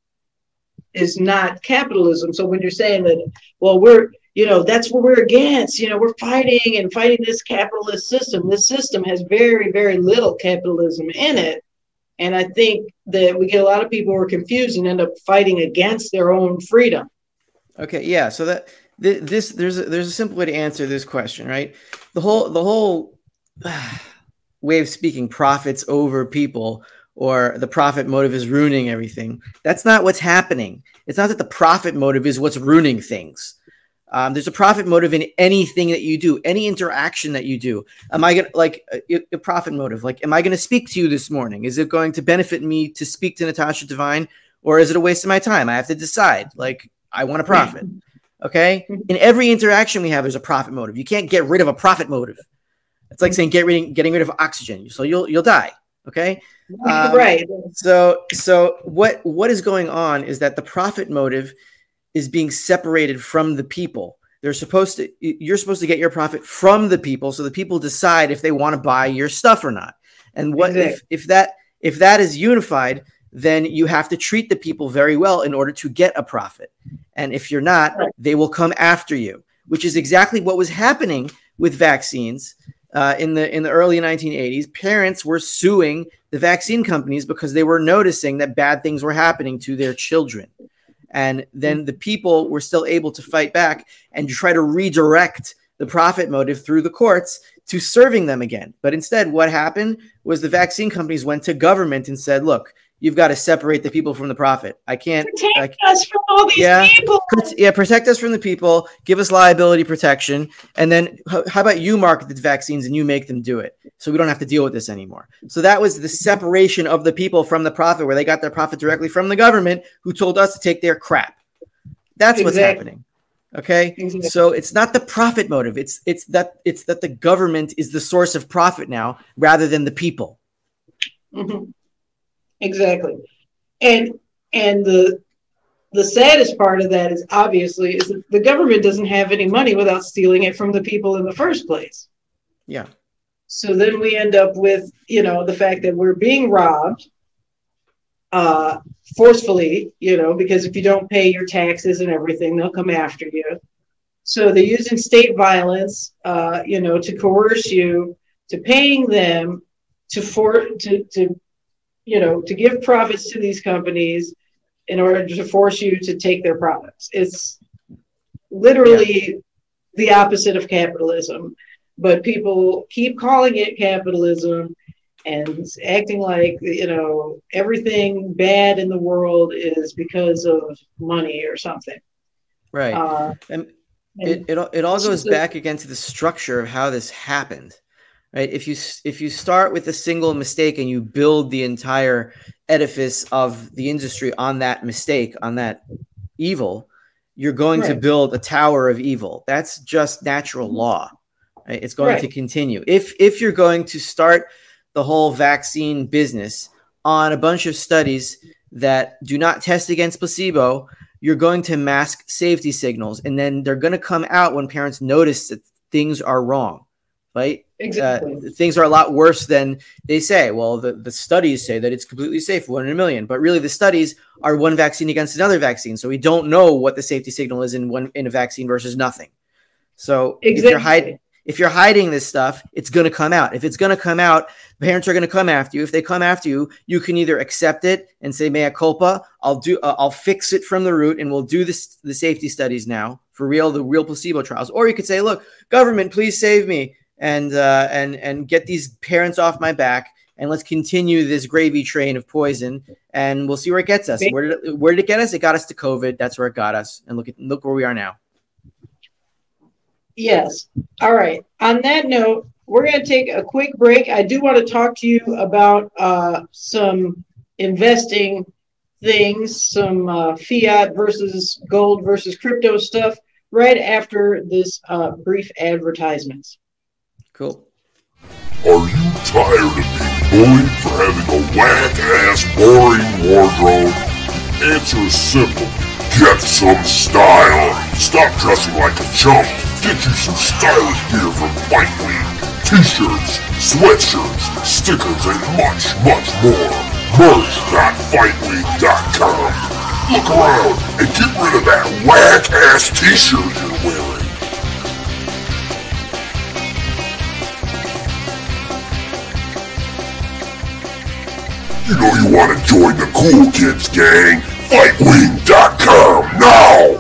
is not capitalism. So when you're saying that, well, we're, you know, that's what we're against, you know, we're fighting and fighting this capitalist system. This system has very, very little capitalism in it. And I think that we get a lot of people who are confused and end up fighting against their own freedom. Okay. Yeah. So that th- this, there's a, there's a simple way to answer this question, right? The whole, the whole uh, way of speaking, profits over people, or the profit motive is ruining everything. That's not what's happening. It's not that the profit motive is what's ruining things. Um, there's a profit motive in anything that you do, any interaction that you do. Am I going to like a, a profit motive? Like, am I going to speak to you this morning? Is it going to benefit me to speak to Natasha Devine, or is it a waste of my time? I have to decide. Like, I want a profit. Okay. In every interaction we have, there's a profit motive. You can't get rid of a profit motive. It's like saying get rid, getting rid of oxygen. So you'll, you'll die. Okay. Um, right. So, so what, what is going on is that the profit motive is being separated from the people. They're supposed to, you're supposed to get your profit from the people. So the people decide if they want to buy your stuff or not. And what, exactly. if, if that, if that is unified, then you have to treat the people very well in order to get a profit. And if you're not, right. they will come after you, which is exactly what was happening with vaccines. Uh, in the in the early nineteen eighties, parents were suing the vaccine companies because they were noticing that bad things were happening to their children. And then the people were still able to fight back and try to redirect the profit motive through the courts to serving them again. But instead, what happened was the vaccine companies went to government and said, look, you've got to separate the people from the profit. I can't protect I, us from all these yeah, people. Yeah, protect us from the people, give us liability protection. And then how about you market the vaccines and you make them do it so we don't have to deal with this anymore. So that was the separation of the people from the profit, where they got their profit directly from the government, who told us to take their crap. That's exactly. what's happening. Okay, Exactly. so it's not the profit motive. It's it's that it's that the government is the source of profit now, rather than the people. Mm-hmm. Exactly, and and the the saddest part of that is obviously is that the government doesn't have any money without stealing it from the people in the first place. Yeah. So then we end up with, you know, the fact that we're being robbed uh, forcefully, you know, because if you don't pay your taxes and everything, they'll come after you. So they're using state violence, uh, you know, to coerce you to paying them to for to to you know to give profits to these companies in order to force you to take their products. It's literally yeah. the opposite of capitalism, but people keep calling it capitalism and acting like, you know, everything bad in the world is because of money or something. Right. Uh, and it, it, it all goes back again to the structure of how this happened. Right. If you if you start with a single mistake and you build the entire edifice of the industry on that mistake, on that evil, you're going right. to build a tower of evil. That's just natural law. Right? It's going right. to continue. If if you're going to start the whole vaccine business on a bunch of studies that do not test against placebo, you're going to mask safety signals, and then they're going to come out when parents notice that things are wrong. Right? Exactly. Uh, things are a lot worse than they say. Well, the, the studies say that it's completely safe, one in a million, but really the studies are one vaccine against another vaccine. So we don't know what the safety signal is in one in a vaccine versus nothing. So exactly. if you're hiding, if you're hiding this stuff, it's going to come out. If it's going to come out, parents are going to come after you. If they come after you, you can either accept it and say, mea culpa, I'll do, uh, I'll fix it from the root, and we'll do this, the safety studies now for real, the real placebo trials. Or you could say, look, government, please save me. And uh, and and get these parents off my back, and let's continue this gravy train of poison, and we'll see where it gets us. Where did it, where did it get us? It got us to COVID. That's where it got us. And look at look where we are now. Yes. All right. On that note, we're going to take a quick break. I do want to talk to you about uh, some investing things, some uh, fiat versus gold versus crypto stuff right after this uh, brief advertisements. Cool. Are you tired of being bullied for having a whack-ass, boring wardrobe? Answer is simple. Get some style. Stop dressing like a chump. Get you some stylish gear from Fight Week. T-shirts, sweatshirts, stickers, and much, much more. merch dot fight week dot com. Look around and get rid of that whack-ass t-shirt you're wearing. You know you want to join the cool kids gang. fight wing dot com now!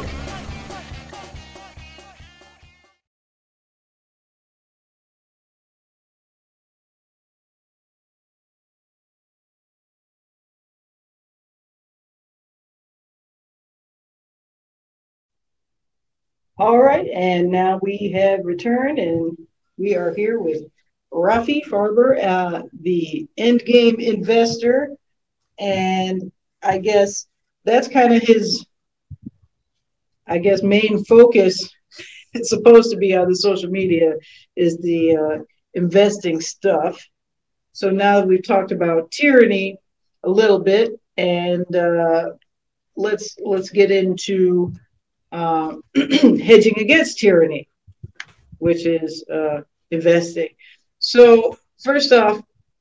All right, and now we have returned, and we are here with Rafi Farber, uh, the endgame investor, and I guess that's kind of his, I guess, main focus. It's supposed to be on the social media is the uh, investing stuff. So now that we've talked about tyranny a little bit, and uh, let's let's get into uh, hedging against tyranny, which is uh, investing. So first off,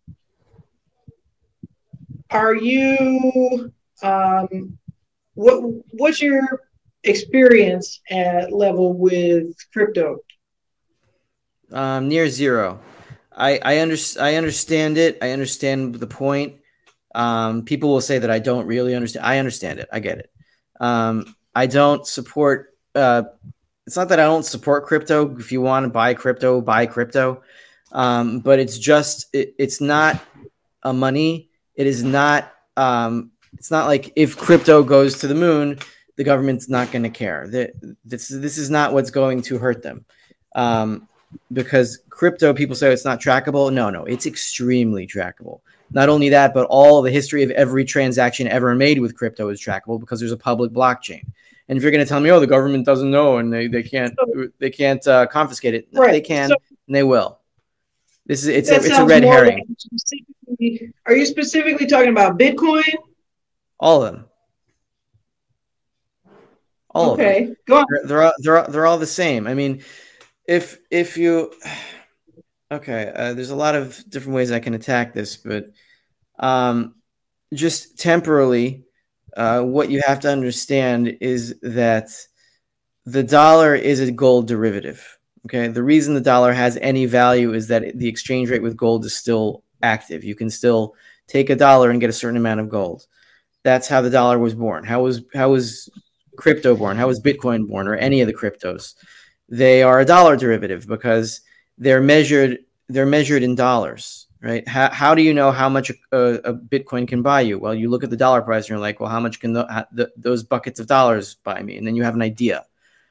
are you, um, what what's your experience at level with crypto? Um, near zero. I I, under, I understand it. I understand the point. Um, people will say that I don't really understand. I understand it. I get it. Um, I don't support. Uh, it's not that I don't support crypto. If you want to buy crypto, buy crypto. Um, but it's just, it, it's not a money. It is not, um, it's not like if crypto goes to the moon, the government's not going to care. The, this, this is not what's going to hurt them. Um, because crypto, people say it's not trackable. No, no, it's extremely trackable. Not only that, but all the history of every transaction ever made with crypto is trackable because there's a public blockchain. And if you're going to tell me, oh, the government doesn't know and they, they can't they can't uh, confiscate it, right. They can so, and they will. This is it's a, it's a red herring. Like, are you specifically talking about Bitcoin? All of them. All okay, of them. go on. They're, they're all they're all, they're all the same. I mean, if if you okay, uh, there's a lot of different ways I can attack this, but um, just temporarily, uh, what you have to understand is that the dollar is a gold derivative. Okay, the reason the dollar has any value is that the exchange rate with gold is still active. You can still take a dollar and get a certain amount of gold. That's how the dollar was born. How was how was crypto born? How was Bitcoin born, or any of the cryptos? They are a dollar derivative because they're measured they're measured in dollars, right? How, how do you know how much a, a Bitcoin can buy you? Well, you look at the dollar price and you're like, well, how much can the, the, those buckets of dollars buy me? And then you have an idea.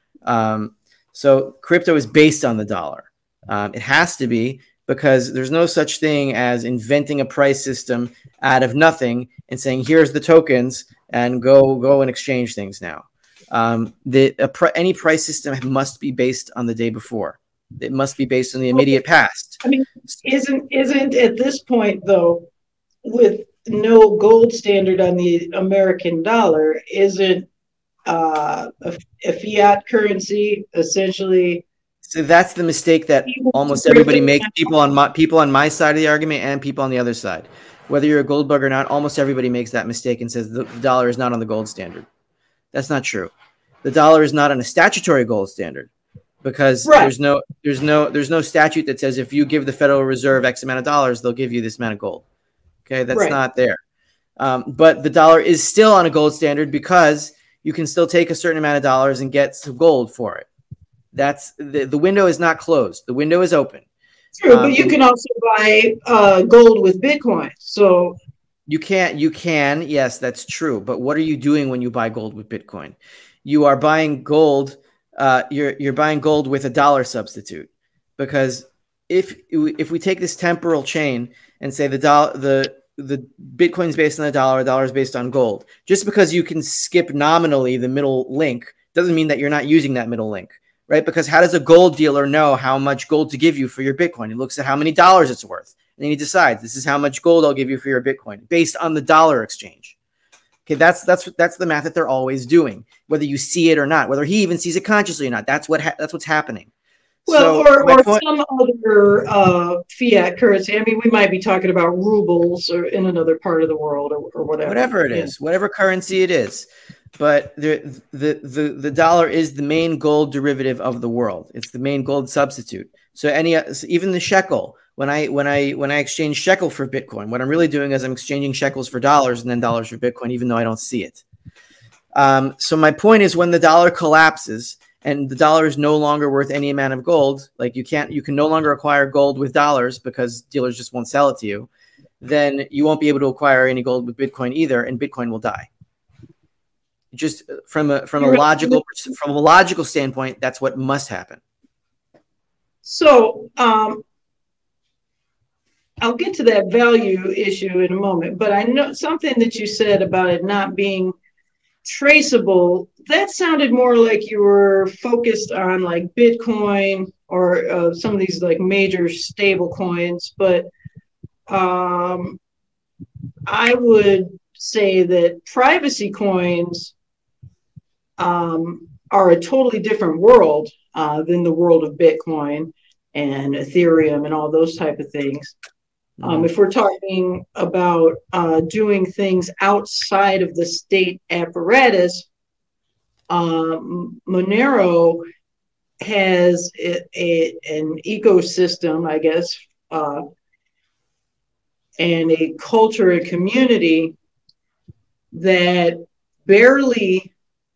Um, so crypto is based on the dollar. Um, it has to be, because there's no such thing as inventing a price system out of nothing and saying, here's the tokens and go go and exchange things now. Um, the a pr- any price system must be based on the day before. It must be based on the immediate past. I mean, isn't isn't at this point, though, with no gold standard on the American dollar, isn't uh, a, a fiat currency essentially? So that's the mistake that almost everybody makes. People on my people on my side of the argument and people on the other side, whether you're a gold bug or not, almost everybody makes that mistake and says the dollar is not on the gold standard. That's not true. The dollar is not on a statutory gold standard, because right. there's no there's no there's no statute that says if you give the Federal Reserve X amount of dollars, they'll give you this amount of gold. Okay, that's right. not there. Um, but the dollar is still on a gold standard because you can still take a certain amount of dollars and get some gold for it. That's the, the window is not closed. The window is open. True, um, but you can also buy uh, gold with Bitcoin. So you can't, you can, yes, that's true. But what are you doing when you buy gold with Bitcoin? You are buying gold. Uh, you're you're buying gold with a dollar substitute, because if if we take this temporal chain and say the dollar the the Bitcoin is based on the dollar, the dollar is based on gold. Just because you can skip nominally the middle link doesn't mean that you're not using that middle link. Right? Because how does a gold dealer know how much gold to give you for your Bitcoin? He looks at how many dollars it's worth. And then he decides, this is how much gold I'll give you for your Bitcoin based on the dollar exchange. Okay, that's that's that's the math that they're always doing, whether you see it or not, whether he even sees it consciously or not. That's what ha- that's what's happening. Well, so or, or point- some other uh, fiat currency. I mean, we might be talking about rubles or in another part of the world or, or whatever. Whatever it is, yeah. whatever currency it is. But the, the the the dollar is the main gold derivative of the world. It's the main gold substitute. So any so even the shekel, when I when I when I exchange shekel for Bitcoin, what I'm really doing is I'm exchanging shekels for dollars and then dollars for Bitcoin, even though I don't see it. Um, so my point is, when the dollar collapses and the dollar is no longer worth any amount of gold, like you can't you can no longer acquire gold with dollars because dealers just won't sell it to you, then you won't be able to acquire any gold with Bitcoin either, and Bitcoin will die. Just from a from a logical from a logical standpoint, that's what must happen. So um, I'll get to that value issue in a moment, but I know something that you said about it not being traceable. That sounded more like you were focused on like Bitcoin or uh, some of these like major stable coins, but um, I would say that privacy coins Um, are a totally different world uh, than the world of Bitcoin and Ethereum and all those type of things. Mm-hmm. Um, if we're talking about uh, doing things outside of the state apparatus, um, Monero has a, a, an ecosystem, I guess, uh, and a culture, a community that barely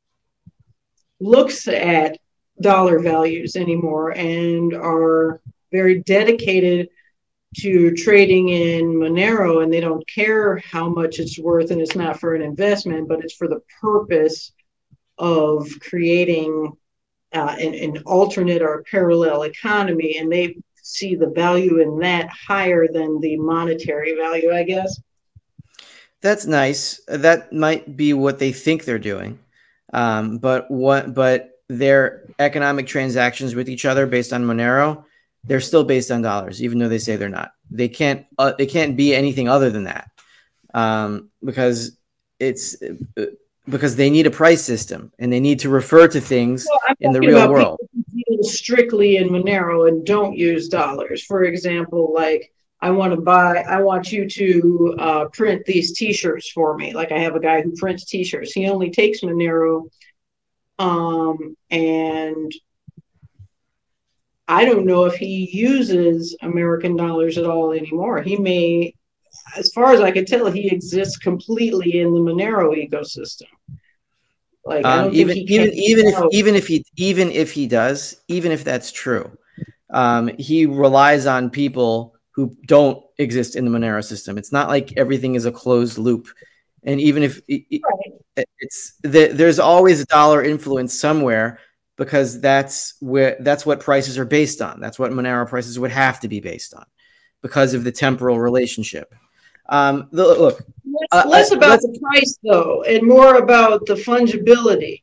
looks at dollar values anymore and are very dedicated to trading in Monero, and they don't care how much it's worth, and it's not for an investment, but it's for the purpose of creating uh, an, an alternate or parallel economy, and they see the value in that higher than the monetary value, I guess. That's nice. That might be what they think they're doing. Um, but what? But their economic transactions with each other based on Monero, they're still based on dollars, even though they say they're not. They can't. Uh, they can't be anything other than that, um, because it's uh, because they need a price system and they need to refer to things well, in the real world. Strictly in Monero and don't use dollars. For example, like I want to buy, I want you to uh, print these T-shirts for me. Like I have a guy who prints T-shirts. He only takes Monero, um, and I don't know if he uses American dollars at all anymore. He may, as far as I can tell, he exists completely in the Monero ecosystem. Like I don't um, even think he even even if out. even if he even if he does, even if that's true, um, he relies on people who don't exist in the Monero system. It's not like everything is a closed loop, and even if it, right. it's the, there's always a dollar influence somewhere, because that's where that's what prices are based on. That's what Monero prices would have to be based on, because of the temporal relationship. Um, the, look, less, uh, less about the price though, and more about the fungibility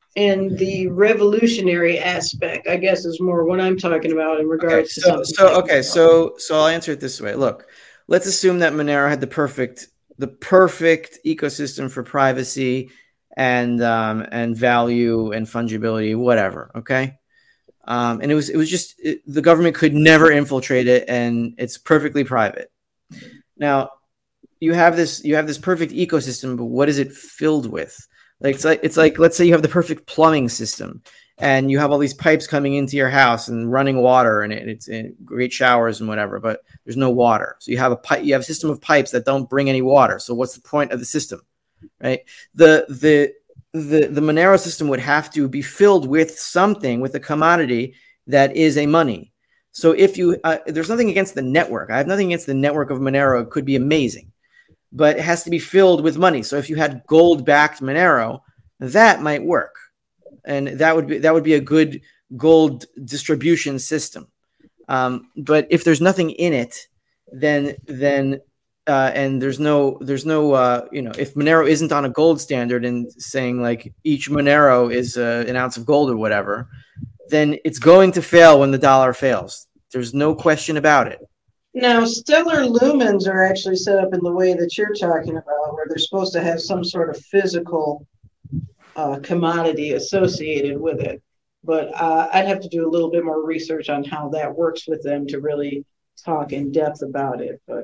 and the revolutionary aspect, I guess, is more what I'm talking about in regards okay, to so, something. So, like okay, so so I'll answer it this way. Look, let's assume that Monero had the perfect the perfect ecosystem for privacy and um, and value and fungibility, whatever. Okay. Um, and it was it was just it, the government could never infiltrate it, and it's perfectly private. Now, you have this you have this perfect ecosystem, but what is it filled with? Like it's like it's like let's say you have the perfect plumbing system, and you have all these pipes coming into your house and running water, and it, it's in great showers and whatever, but there's no water. So you have a pipe, you have a system of pipes that don't bring any water. So what's the point of the system, right? The the the the Monero system would have to be filled with something, with a commodity that is a money. So if you uh, there's nothing against the network. I have nothing against the network of Monero. It could be amazing, but it has to be filled with money. So if you had gold-backed Monero, that might work, and that would be that would be a good gold distribution system. Um, but if there's nothing in it, then then uh, and there's no there's no uh, you know, if Monero isn't on a gold standard and saying like each Monero is uh, an ounce of gold or whatever, then it's going to fail when the dollar fails. There's no question about it. Now, stellar lumens are actually set up in the way that you're talking about, where they're supposed to have some sort of physical uh, commodity associated with it. But uh, I'd have to do a little bit more research on how that works with them to really talk in depth about it. But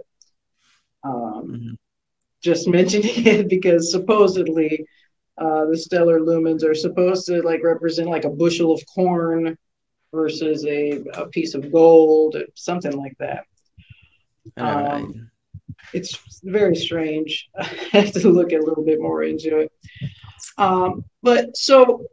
um, mm-hmm. just mentioning it because supposedly uh, the stellar lumens are supposed to like represent like a bushel of corn versus a, a piece of gold, something like that. Um, it's very strange. I have to look a little bit more into it. Um, but so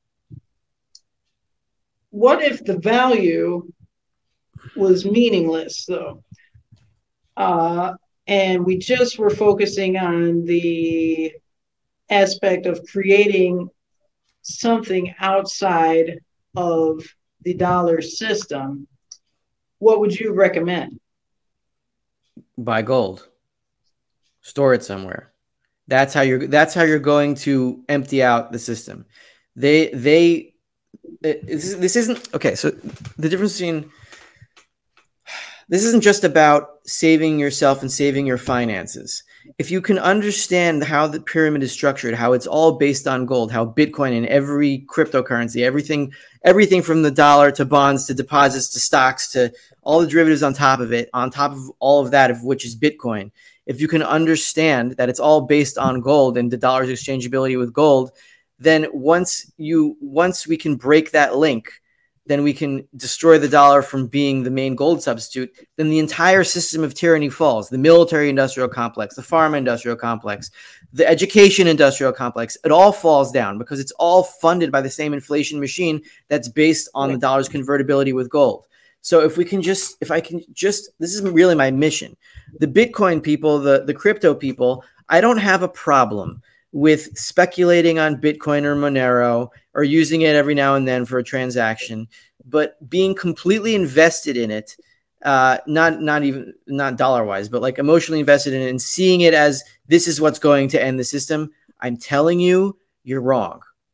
what if the value was meaningless though? Uh, and we just were focusing on the aspect of creating something outside of the dollar system. What would you recommend? Buy gold, store it somewhere. That's how you're that's how you're going to empty out the system. They they it, this, this isn't okay. So the difference between this isn't just about saving yourself and saving your finances. If you can understand how the pyramid is structured, how it's all based on gold, how Bitcoin and every cryptocurrency, everything, everything from the dollar to bonds to deposits to stocks to all the derivatives on top of it, on top of all of that, of which is Bitcoin. If you can understand that it's all based on gold and the dollar's exchangeability with gold, then once you once we can break that link, then we can destroy the dollar from being the main gold substitute, then the entire system of tyranny falls. The military industrial complex, the pharma industrial complex, the education industrial complex, it all falls down because it's all funded by the same inflation machine that's based on the dollar's convertibility with gold. So if we can just, if I can just, this is really my mission. The Bitcoin people, the, the crypto people, I don't have a problem with speculating on Bitcoin or Monero or using it every now and then for a transaction, but being completely invested in it, uh, not not even not dollar wise, but like emotionally invested in it and seeing it as this is what's going to end the system. I'm telling you, you're wrong.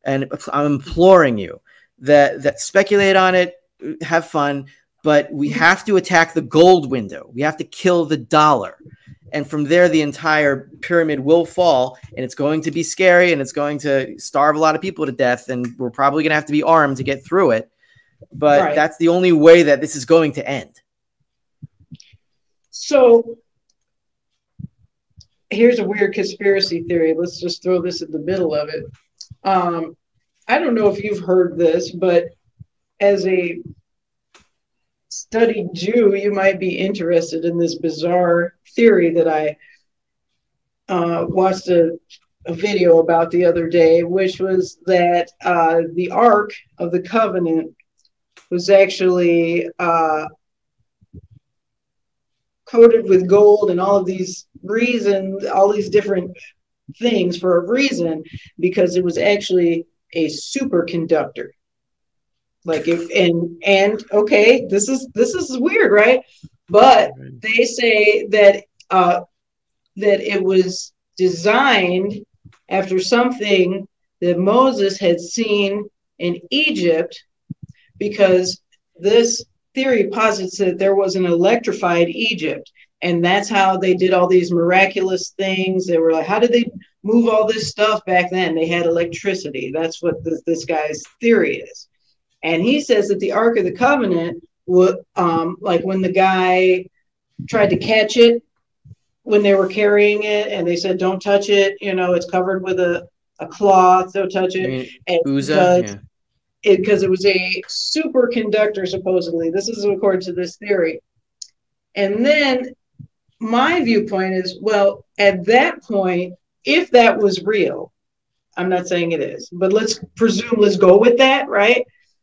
and I'm imploring you that that speculate on it, have fun, but we have to attack the gold window. We have to kill the dollar. And from there, the entire pyramid will fall, and it's going to be scary, and it's going to starve a lot of people to death, and we're probably going to have to be armed to get through it. But right. That's the only way that this is going to end. So here's a weird conspiracy theory. Let's just throw this in the middle of it. Um, I don't know if you've heard this, but as a studied Jew, you might be interested in this bizarre theory that I uh, watched a, a video about the other day, which was that uh, the Ark of the Covenant was actually uh, coated with gold and all of these reasons, all these different things for a reason, because it was actually a superconductor. Like if and and okay, this is this is weird, right? But they say that uh, that it was designed after something that Moses had seen in Egypt, because this theory posits that there was an electrified Egypt, and that's how they did all these miraculous things. They were like, how did they move all this stuff back then? They had electricity. That's what this, this guy's theory is. And he says that the Ark of the Covenant would, um, like when the guy tried to catch it when they were carrying it, and they said, "Don't touch it. You know, it's covered with a, a cloth. Don't touch it." I mean, and Uzzah, yeah. it because it was a superconductor, supposedly. This is according to this theory. And then my viewpoint is, well, at that point, if that was real, I'm not saying it is, but let's presume, let's go with that, right?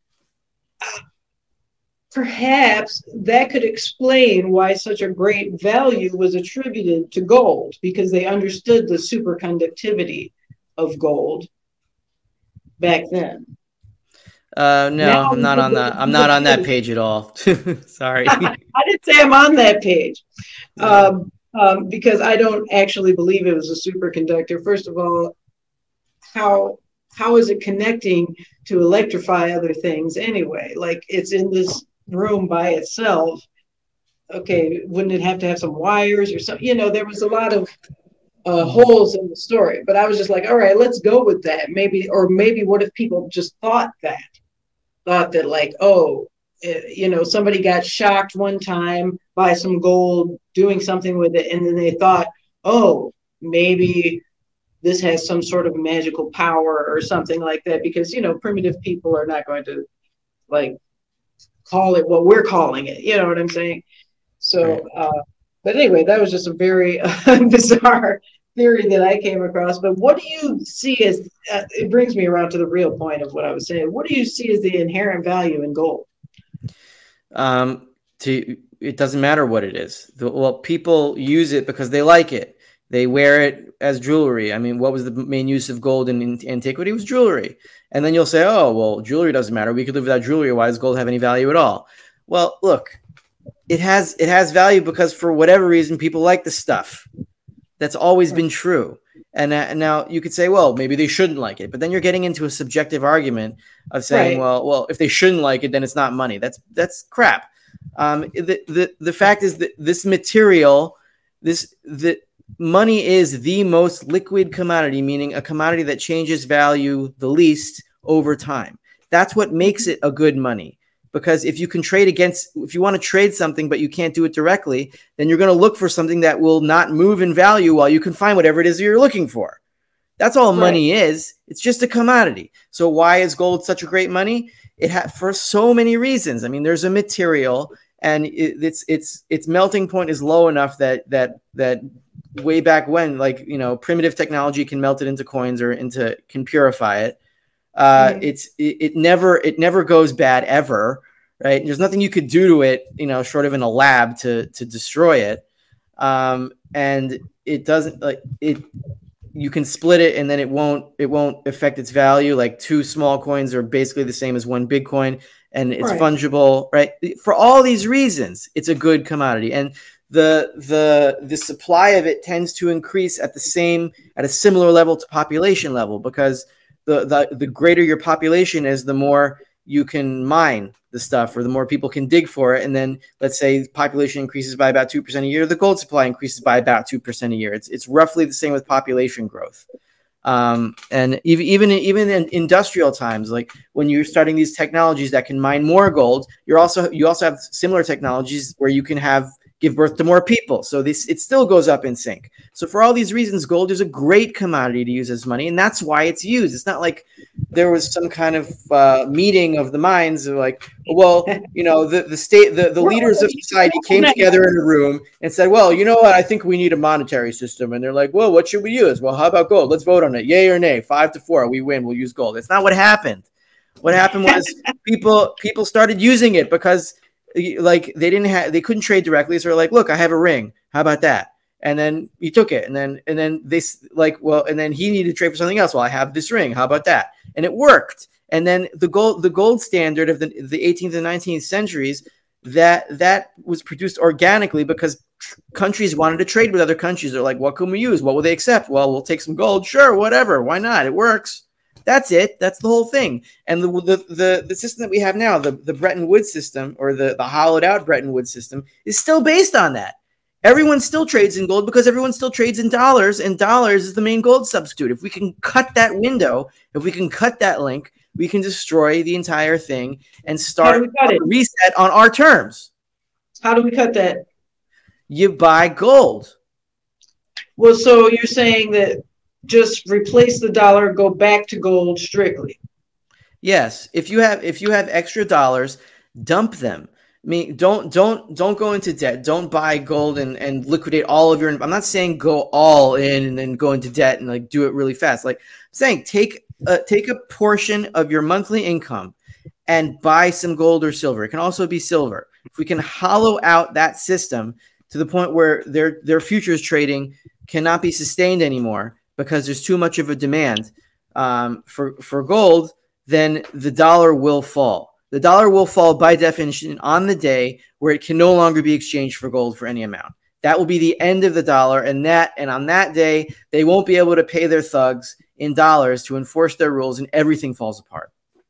Perhaps that could explain why such a great value was attributed to gold, because they understood the superconductivity of gold back then. Uh, no, now, I'm not on that. I'm not on that page at all. Sorry. I didn't say I'm on that page, um, um, because I don't actually believe it was a superconductor. First of all, how how is it connecting to electrify other things anyway? Like, it's in this room by itself. Okay, wouldn't it have to have some wires or something? You know, there was a lot of uh, holes in the story. But I was just like, all right, let's go with that. Maybe, or maybe what if people just thought that? Thought that, like, oh, you know, somebody got shocked one time by some gold doing something with it, and then they thought, oh, maybe this has some sort of magical power or something like that, because, you know, primitive people are not going to, like, call it what we're calling it. You know what I'm saying? So, uh, but anyway, that was just a very uh, bizarre theory that I came across. But what do you see as, uh, it brings me around to the real point of what I was saying. What do you see as the inherent value in gold? Um, to, it doesn't matter what it is. The, well, people use it because they like it. They wear it as jewelry. I mean, what was the main use of gold in, in antiquity? It was jewelry. And then you'll say, oh, well, jewelry doesn't matter. We could live without jewelry. Why does gold have any value at all? Well, look, it has it has value because for whatever reason, people like the stuff. That's always been true. And, uh, and now you could say, well, maybe they shouldn't like it. But then you're getting into a subjective argument of saying, right. well, well, if they shouldn't like it, then it's not money. That's that's crap. Um, the, the, the fact is that this material, this the money is the most liquid commodity, meaning a commodity that changes value the least over time. That's what makes it a good money. Because if you can trade against, if you want to trade something, but you can't do it directly, then you're going to look for something that will not move in value while you can find whatever it is you're looking for. That's all right. Money is. It's just a commodity. So why is gold such a great money? It ha- for so many reasons. I mean, there's a material, and it, it's it's its melting point is low enough that that that way back when, like, you know, primitive technology can melt it into coins or into can purify it. Uh, mm-hmm. It's it, it never it never goes bad ever, right? There's nothing you could do to it, you know, short of in a lab to to destroy it. Um, and it doesn't like it. You can split it, and then it won't it won't affect its value. Like two small coins are basically the same as one big coin, and it's right. fungible, right? For all these reasons, it's a good commodity, and the the the supply of it tends to increase at the same at a similar level to population level, because the, the, the greater your population is, the more you can mine the stuff, or the more people can dig for it. And then let's say population increases by about two percent a year, the gold supply increases by about two percent a year. It's, it's roughly the same with population growth. Um, and even, even, even in industrial times, like when you're starting these technologies that can mine more gold, you're also, you also have similar technologies where you can have, give birth to more people. So this, it still goes up in sync. So for all these reasons, gold is a great commodity to use as money. And that's why it's used. It's not like there was some kind of uh, meeting of the minds of like, well, you know, the, the state, the, the leaders of society came together in a room and said, well, you know what, I think we need a monetary system. And they're like, well, what should we use? Well, how about gold? Let's vote on it. Yay or nay, five to four, we win, we'll use gold. It's not what happened. What happened was people, people started using it because like they didn't have, they couldn't trade directly. So they're like, look, I have a ring. How about that? And then he took it. And then, and then they like, well, and then he needed to trade for something else. Well, I have this ring. How about that? And it worked. And then the gold, the gold standard of the, the eighteenth and nineteenth centuries, that, that was produced organically because countries wanted to trade with other countries. They're like, what can we use? What will they accept? Well, we'll take some gold. Sure. Whatever. Why not? It works. That's it. That's the whole thing. And the the the, the system that we have now, the, the Bretton Woods system, or the, the hollowed out Bretton Woods system, is still based on that. Everyone still trades in gold because everyone still trades in dollars, and dollars is the main gold substitute. If we can cut that window, if we can cut that link, we can destroy the entire thing and start a reset on our terms. How do we cut that? You buy gold. Well, so you're saying that just replace the dollar, go back to gold strictly. Yes. If you have if you have extra dollars, dump them. I mean, don't don't don't go into debt. Don't buy gold and, and liquidate all of your. I'm not saying go all in and then go into debt and like do it really fast. Like I'm saying, take uh, take a portion of your monthly income and buy some gold or silver. It can also be silver. If we can hollow out that system to the point where their their futures trading cannot be sustained anymore, because there's too much of a demand um, for, for gold, then the dollar will fall. The dollar will fall by definition on the day where it can no longer be exchanged for gold for any amount. That will be the end of the dollar, and that and on that day, they won't be able to pay their thugs in dollars to enforce their rules, and everything falls apart.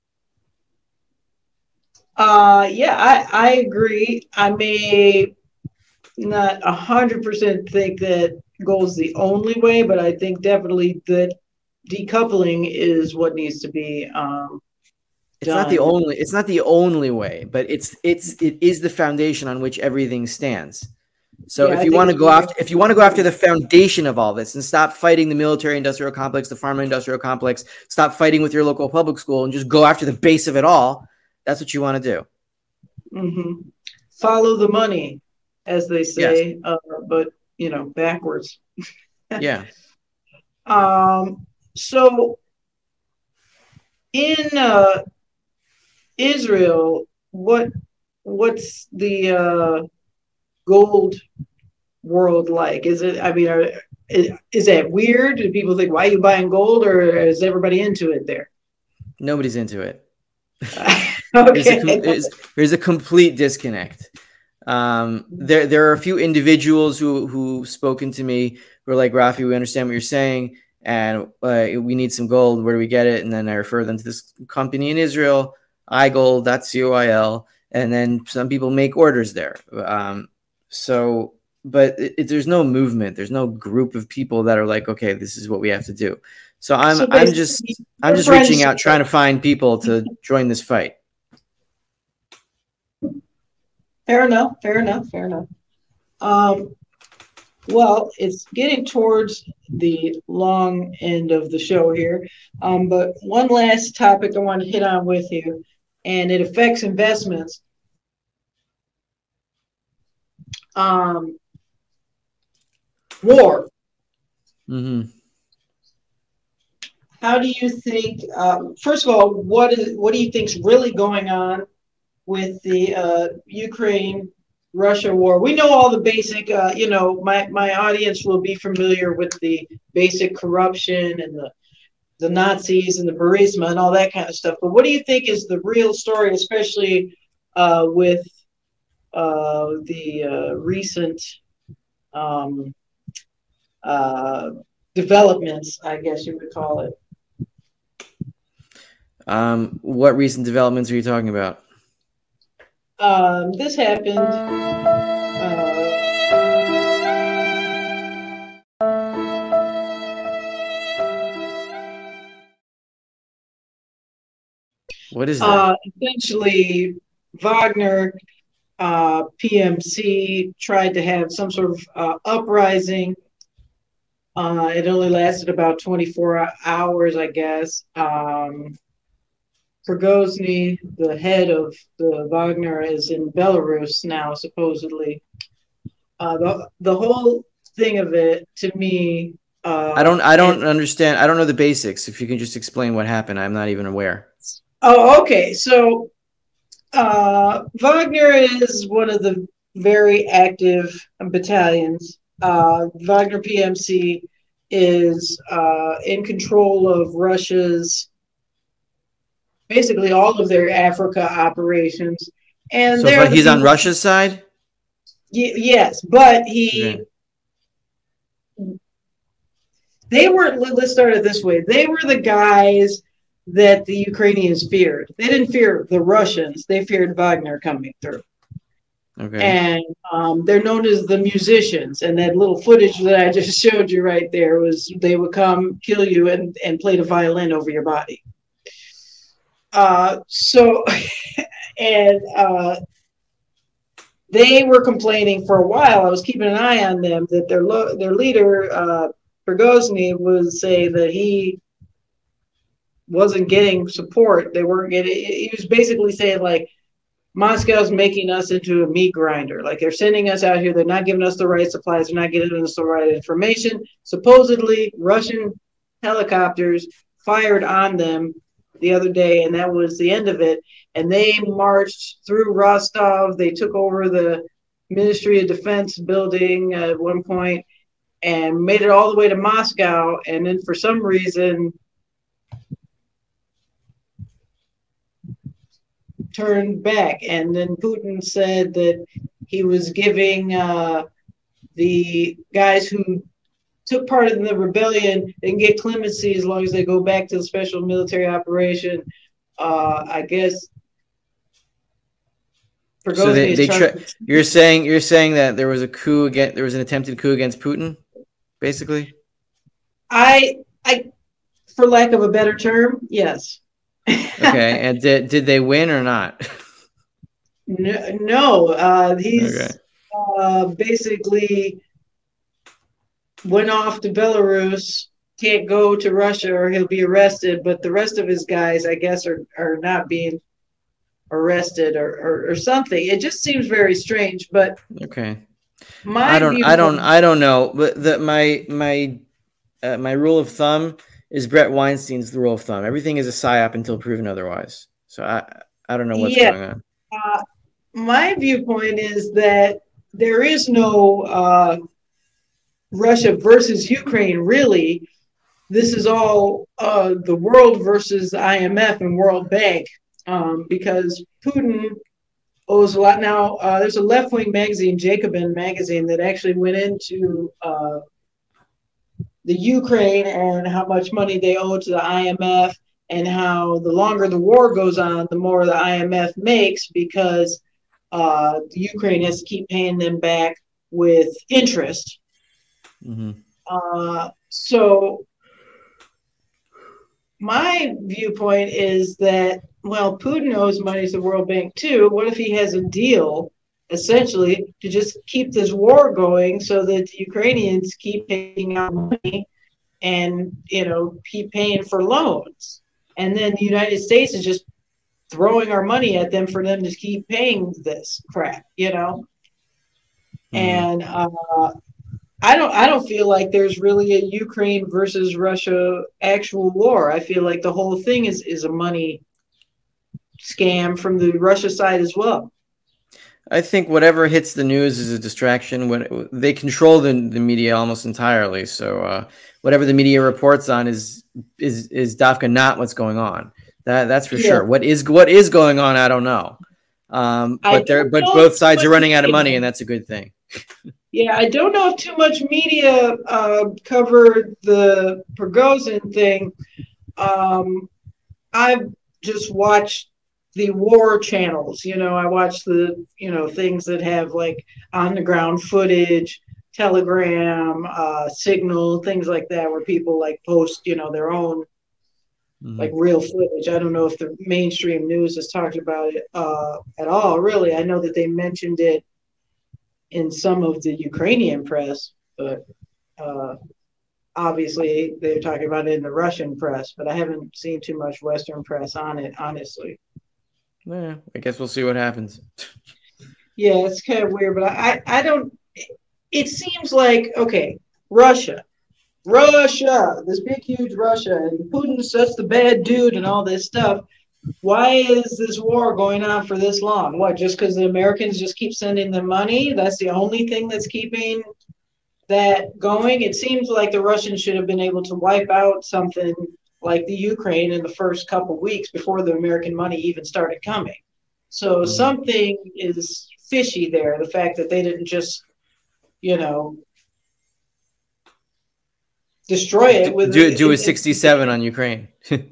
Uh, yeah, I, I agree. I may not one hundred percent think that gold's the only way, but I think definitely that decoupling is what needs to be um it's done. not the only it's not the only way, but it's it's it is the foundation on which everything stands. So yeah, if you want to go after if you want to go after the foundation of all this and stop fighting the military industrial complex, the pharma industrial complex, stop fighting with your local public school and just go after the base of it all, that's what you want to do. Mm-hmm. Follow the money, as they say, yes. uh, but you know, backwards. Yeah. Um, so in uh, Israel, what what's the uh, gold world like? Is it? I mean, are, is, is that weird? Do people think, why are you buying gold, or is everybody into it there? Nobody's into it. Okay. There's a, there's, there's a complete disconnect. Um, there, there are a few individuals who, who spoken to me who are like, Rafi, we understand what you're saying, and uh, we need some gold. Where do we get it? And then I refer them to this company in Israel, iGold, that's C O I L. And then some people make orders there. Um, so, but it, it, there's no movement. There's no group of people that are like, okay, this is what we have to do. So I'm, so I'm just, I'm just reaching out, trying to find people to join this fight. Fair enough, fair enough, fair enough. Um, well, it's getting towards the long end of the show here, um, but one last topic I want to hit on with you, and it affects investments. Um, war. Mm-hmm. How do you think, um, first of all, what is what do you think's really going on with the uh, Ukraine-Russia war? We know all the basic, uh, you know, my, my audience will be familiar with the basic corruption and the, the Nazis and the Burisma and all that kind of stuff. But what do you think is the real story, especially uh, with uh, the uh, recent um, uh, developments, I guess you would call it? Um, what recent developments are you talking about? Um, this happened. Uh, What is that? Uh, essentially, Wagner uh, P M C tried to have some sort of uh, uprising. Uh, it only lasted about twenty-four hours, I guess. Um, Prigozhin, the head of the Wagner, is in Belarus now, supposedly. Uh, the the whole thing of it, to me, uh, I don't. I don't and, understand. I don't know the basics. If you can just explain what happened, I'm not even aware. Oh, okay. So uh, Wagner is one of the very active battalions. Uh, Wagner P M C is uh, in control of Russia's, basically all of their Africa operations. And So they're but the he's on people- Russia's side? Y- yes, but he. Okay. They were, let's start it this way. They were the guys that the Ukrainians feared. They didn't fear the Russians. They feared Wagner coming through. Okay. And um, they're known as the musicians. And that little footage that I just showed you right there was they would come kill you and, and play the violin over your body. Uh, so, and uh, they were complaining for a while. I was keeping an eye on them that their lo- their leader, uh, Prigozhin, was saying that he wasn't getting support. They weren't getting. He was basically saying like, Moscow's making us into a meat grinder. Like they're sending us out here. They're not giving us the right supplies. They're not giving us the right information. Supposedly, Russian helicopters fired on them the other day, and that was the end of it. And they marched through Rostov. They took over the Ministry of Defense building at one point and made it all the way to Moscow. And then for some reason, turned back. And then Putin said that he was giving uh, the guys who took part in the rebellion, they can get clemency as long as they go back to the special military operation. Uh, I guess. So they, they tra- you're saying you're saying that there was a coup against there was an attempted coup against Putin, basically. I I, for lack of a better term, yes. Okay, and did did they win or not? No, no. Uh, he's Okay. uh, basically went off to Belarus. Can't go to Russia or he'll be arrested. But the rest of his guys, I guess, are are not being arrested or, or, or something. It just seems very strange. But Okay. my I don't view I don't of- I don't know. But the my my uh, my rule of thumb is Brett Weinstein's the rule of thumb. Everything is a psyop until proven otherwise. So I I don't know what's Yeah. going on. Uh, my viewpoint is that there is no uh, Russia versus Ukraine, really. This is all uh, the world versus I M F and World Bank, um, because Putin owes a lot. Now, uh, there's a left-wing magazine, Jacobin magazine, that actually went into uh, the Ukraine and how much money they owe to the I M F, and how the longer the war goes on, the more the I M F makes, because uh, the Ukraine has to keep paying them back with interest. Mm-hmm. Uh, so my viewpoint is that, well, Putin owes money to the World Bank too. What if he has a deal, essentially, to just keep this war going so that the Ukrainians keep paying out money and, you know, keep paying for loans? And then the United States is just throwing our money at them for them to keep paying this crap, you know? Mhm. And uh, I don't I don't feel like there's really a Ukraine versus Russia actual war. I feel like the whole thing is, is a money scam from the Russia side as well. I think whatever hits the news is a distraction. When they control the, the media almost entirely, so uh, whatever the media reports on is is is Dafka not what's going on. That that's for Yeah. sure. What is what is going on? I don't know. Um, I but they're don't but know both if sides are much running out of media- money, and that's a good thing. Yeah, I don't know if too much media uh, covered the Prigozhin thing. Um, I've just watch the war channels. You know, I watch the, you know, things that have like on the ground footage, Telegram, uh, Signal, things like that, where people like post, you know, their own mm-hmm. like real footage. I don't know if the mainstream news has talked about it uh, at all, really. I know that they mentioned it in some of the Ukrainian press, but uh, obviously they're talking about it in the Russian press, but I haven't seen too much Western press on it, honestly. Yeah, I guess we'll see what happens. Yeah, it's kind of weird, but I, I don't, it seems like, okay, Russia, Russia, this big, huge Russia, and Putin's such the bad dude and all this stuff. Why is this war going on for this long? What, just because the Americans just keep sending them money? That's the only thing that's keeping that going? It seems like the Russians should have been able to wipe out something like the Ukraine in the first couple weeks before the American money even started coming. So mm-hmm. something is fishy there. The fact that they didn't just, you know, destroy it with do, it, do a it, sixty-seven on Ukraine.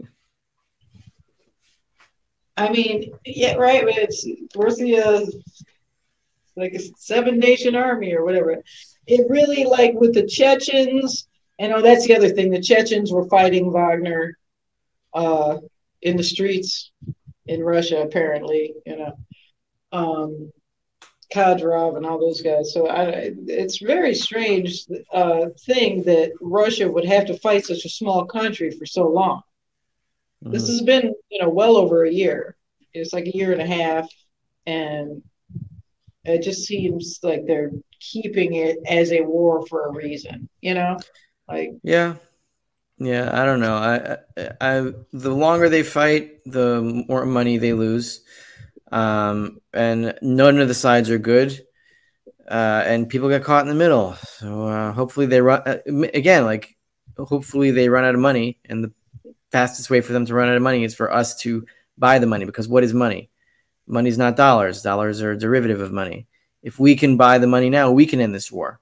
I mean, yeah, right. But it's where's the uh, like a seven nation army or whatever. It really, like with the Chechens. And oh, that's the other thing. The Chechens were fighting Wagner uh, in the streets in Russia, apparently, you know, um, Kadyrov and all those guys. So I, it's very strange uh, thing that Russia would have to fight such a small country for so long. Mm-hmm. This has been, you know, well over a year. It's like a year and a half. And it just seems like they're keeping it as a war for a reason, you know? Like, yeah, yeah. I don't know. I, I, I, the longer they fight, the more money they lose, um, and none of the sides are good, uh, and people get caught in the middle. So uh, hopefully they run uh, again. Like, hopefully they run out of money, and the fastest way for them to run out of money is for us to buy the money. Because what is money? Money's not dollars. Dollars are a derivative of money. If we can buy the money now, we can end this war.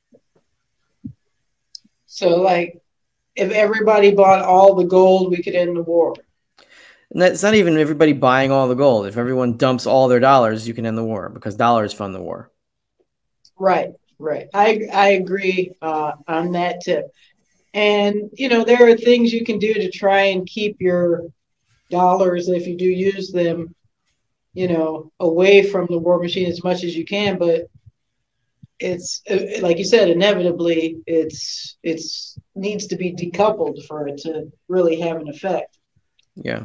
So, like, if everybody bought all the gold, we could end the war. And that's not even everybody buying all the gold. If everyone dumps all their dollars, you can end the war because dollars fund the war. Right, right. I I agree uh, on that tip. And, you know, there are things you can do to try and keep your dollars, if you do use them, you know, away from the war machine as much as you can. But it's like you said, inevitably it's it's needs to be decoupled for it to really have an effect. Yeah.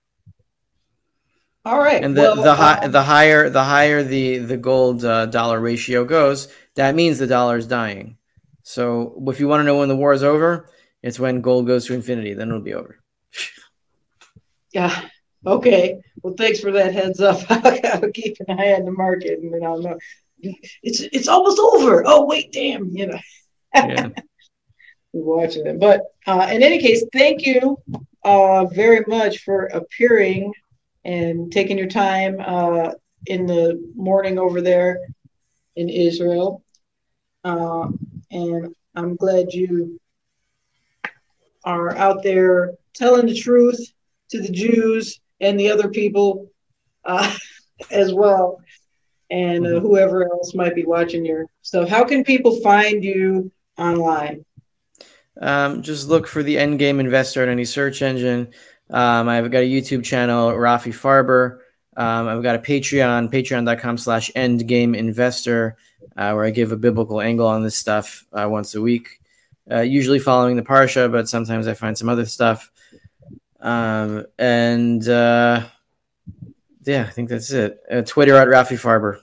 All right. And the well, the, high, um, the higher the higher the the gold uh, dollar ratio goes, that means the dollar is dying. So if you want to know when the war is over, it's when gold goes to infinity. Then it'll be over. Yeah. Okay. Well, thanks for that heads up. I'll keep an eye on the market, and then I'll know. It's it's almost over. Oh wait, damn! You know, yeah. Watching it. But uh, in any case, thank you uh, very much for appearing and taking your time uh, in the morning over there in Israel. Uh, and I'm glad you are out there telling the truth to the Jews and the other people uh, as well. And uh, whoever else might be watching your stuff. How can people find you online? Um, just look for the Endgame Investor in any search engine. Um, I've got a YouTube channel, Rafi Farber. Um, I've got a Patreon, patreon.com slash Endgame Investor, uh, where I give a biblical angle on this stuff uh, once a week, uh, usually following the Parsha, but sometimes I find some other stuff. Um, and uh, yeah, I think that's it. Uh, Twitter at Rafi Farber.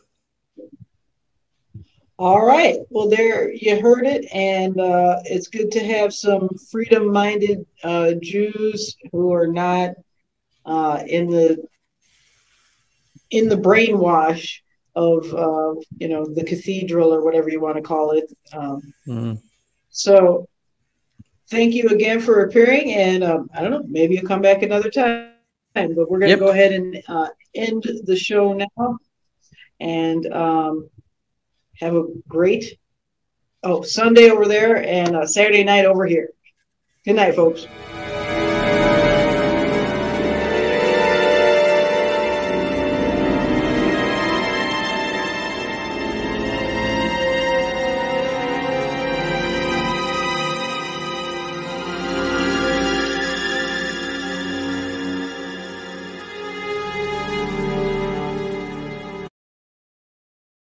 All right. Well, there you heard it. And uh, it's good to have some freedom-minded uh, Jews who are not uh, in the in the brainwash of, uh, you know, the cathedral or whatever you want to call it. Um, mm-hmm. So thank you again for appearing. And um, I don't know, maybe you'll come back another time. But we're going to yep. go ahead and uh, end the show now. And um, have a great oh Sunday over there and uh, Saturday night over here. Good night, folks.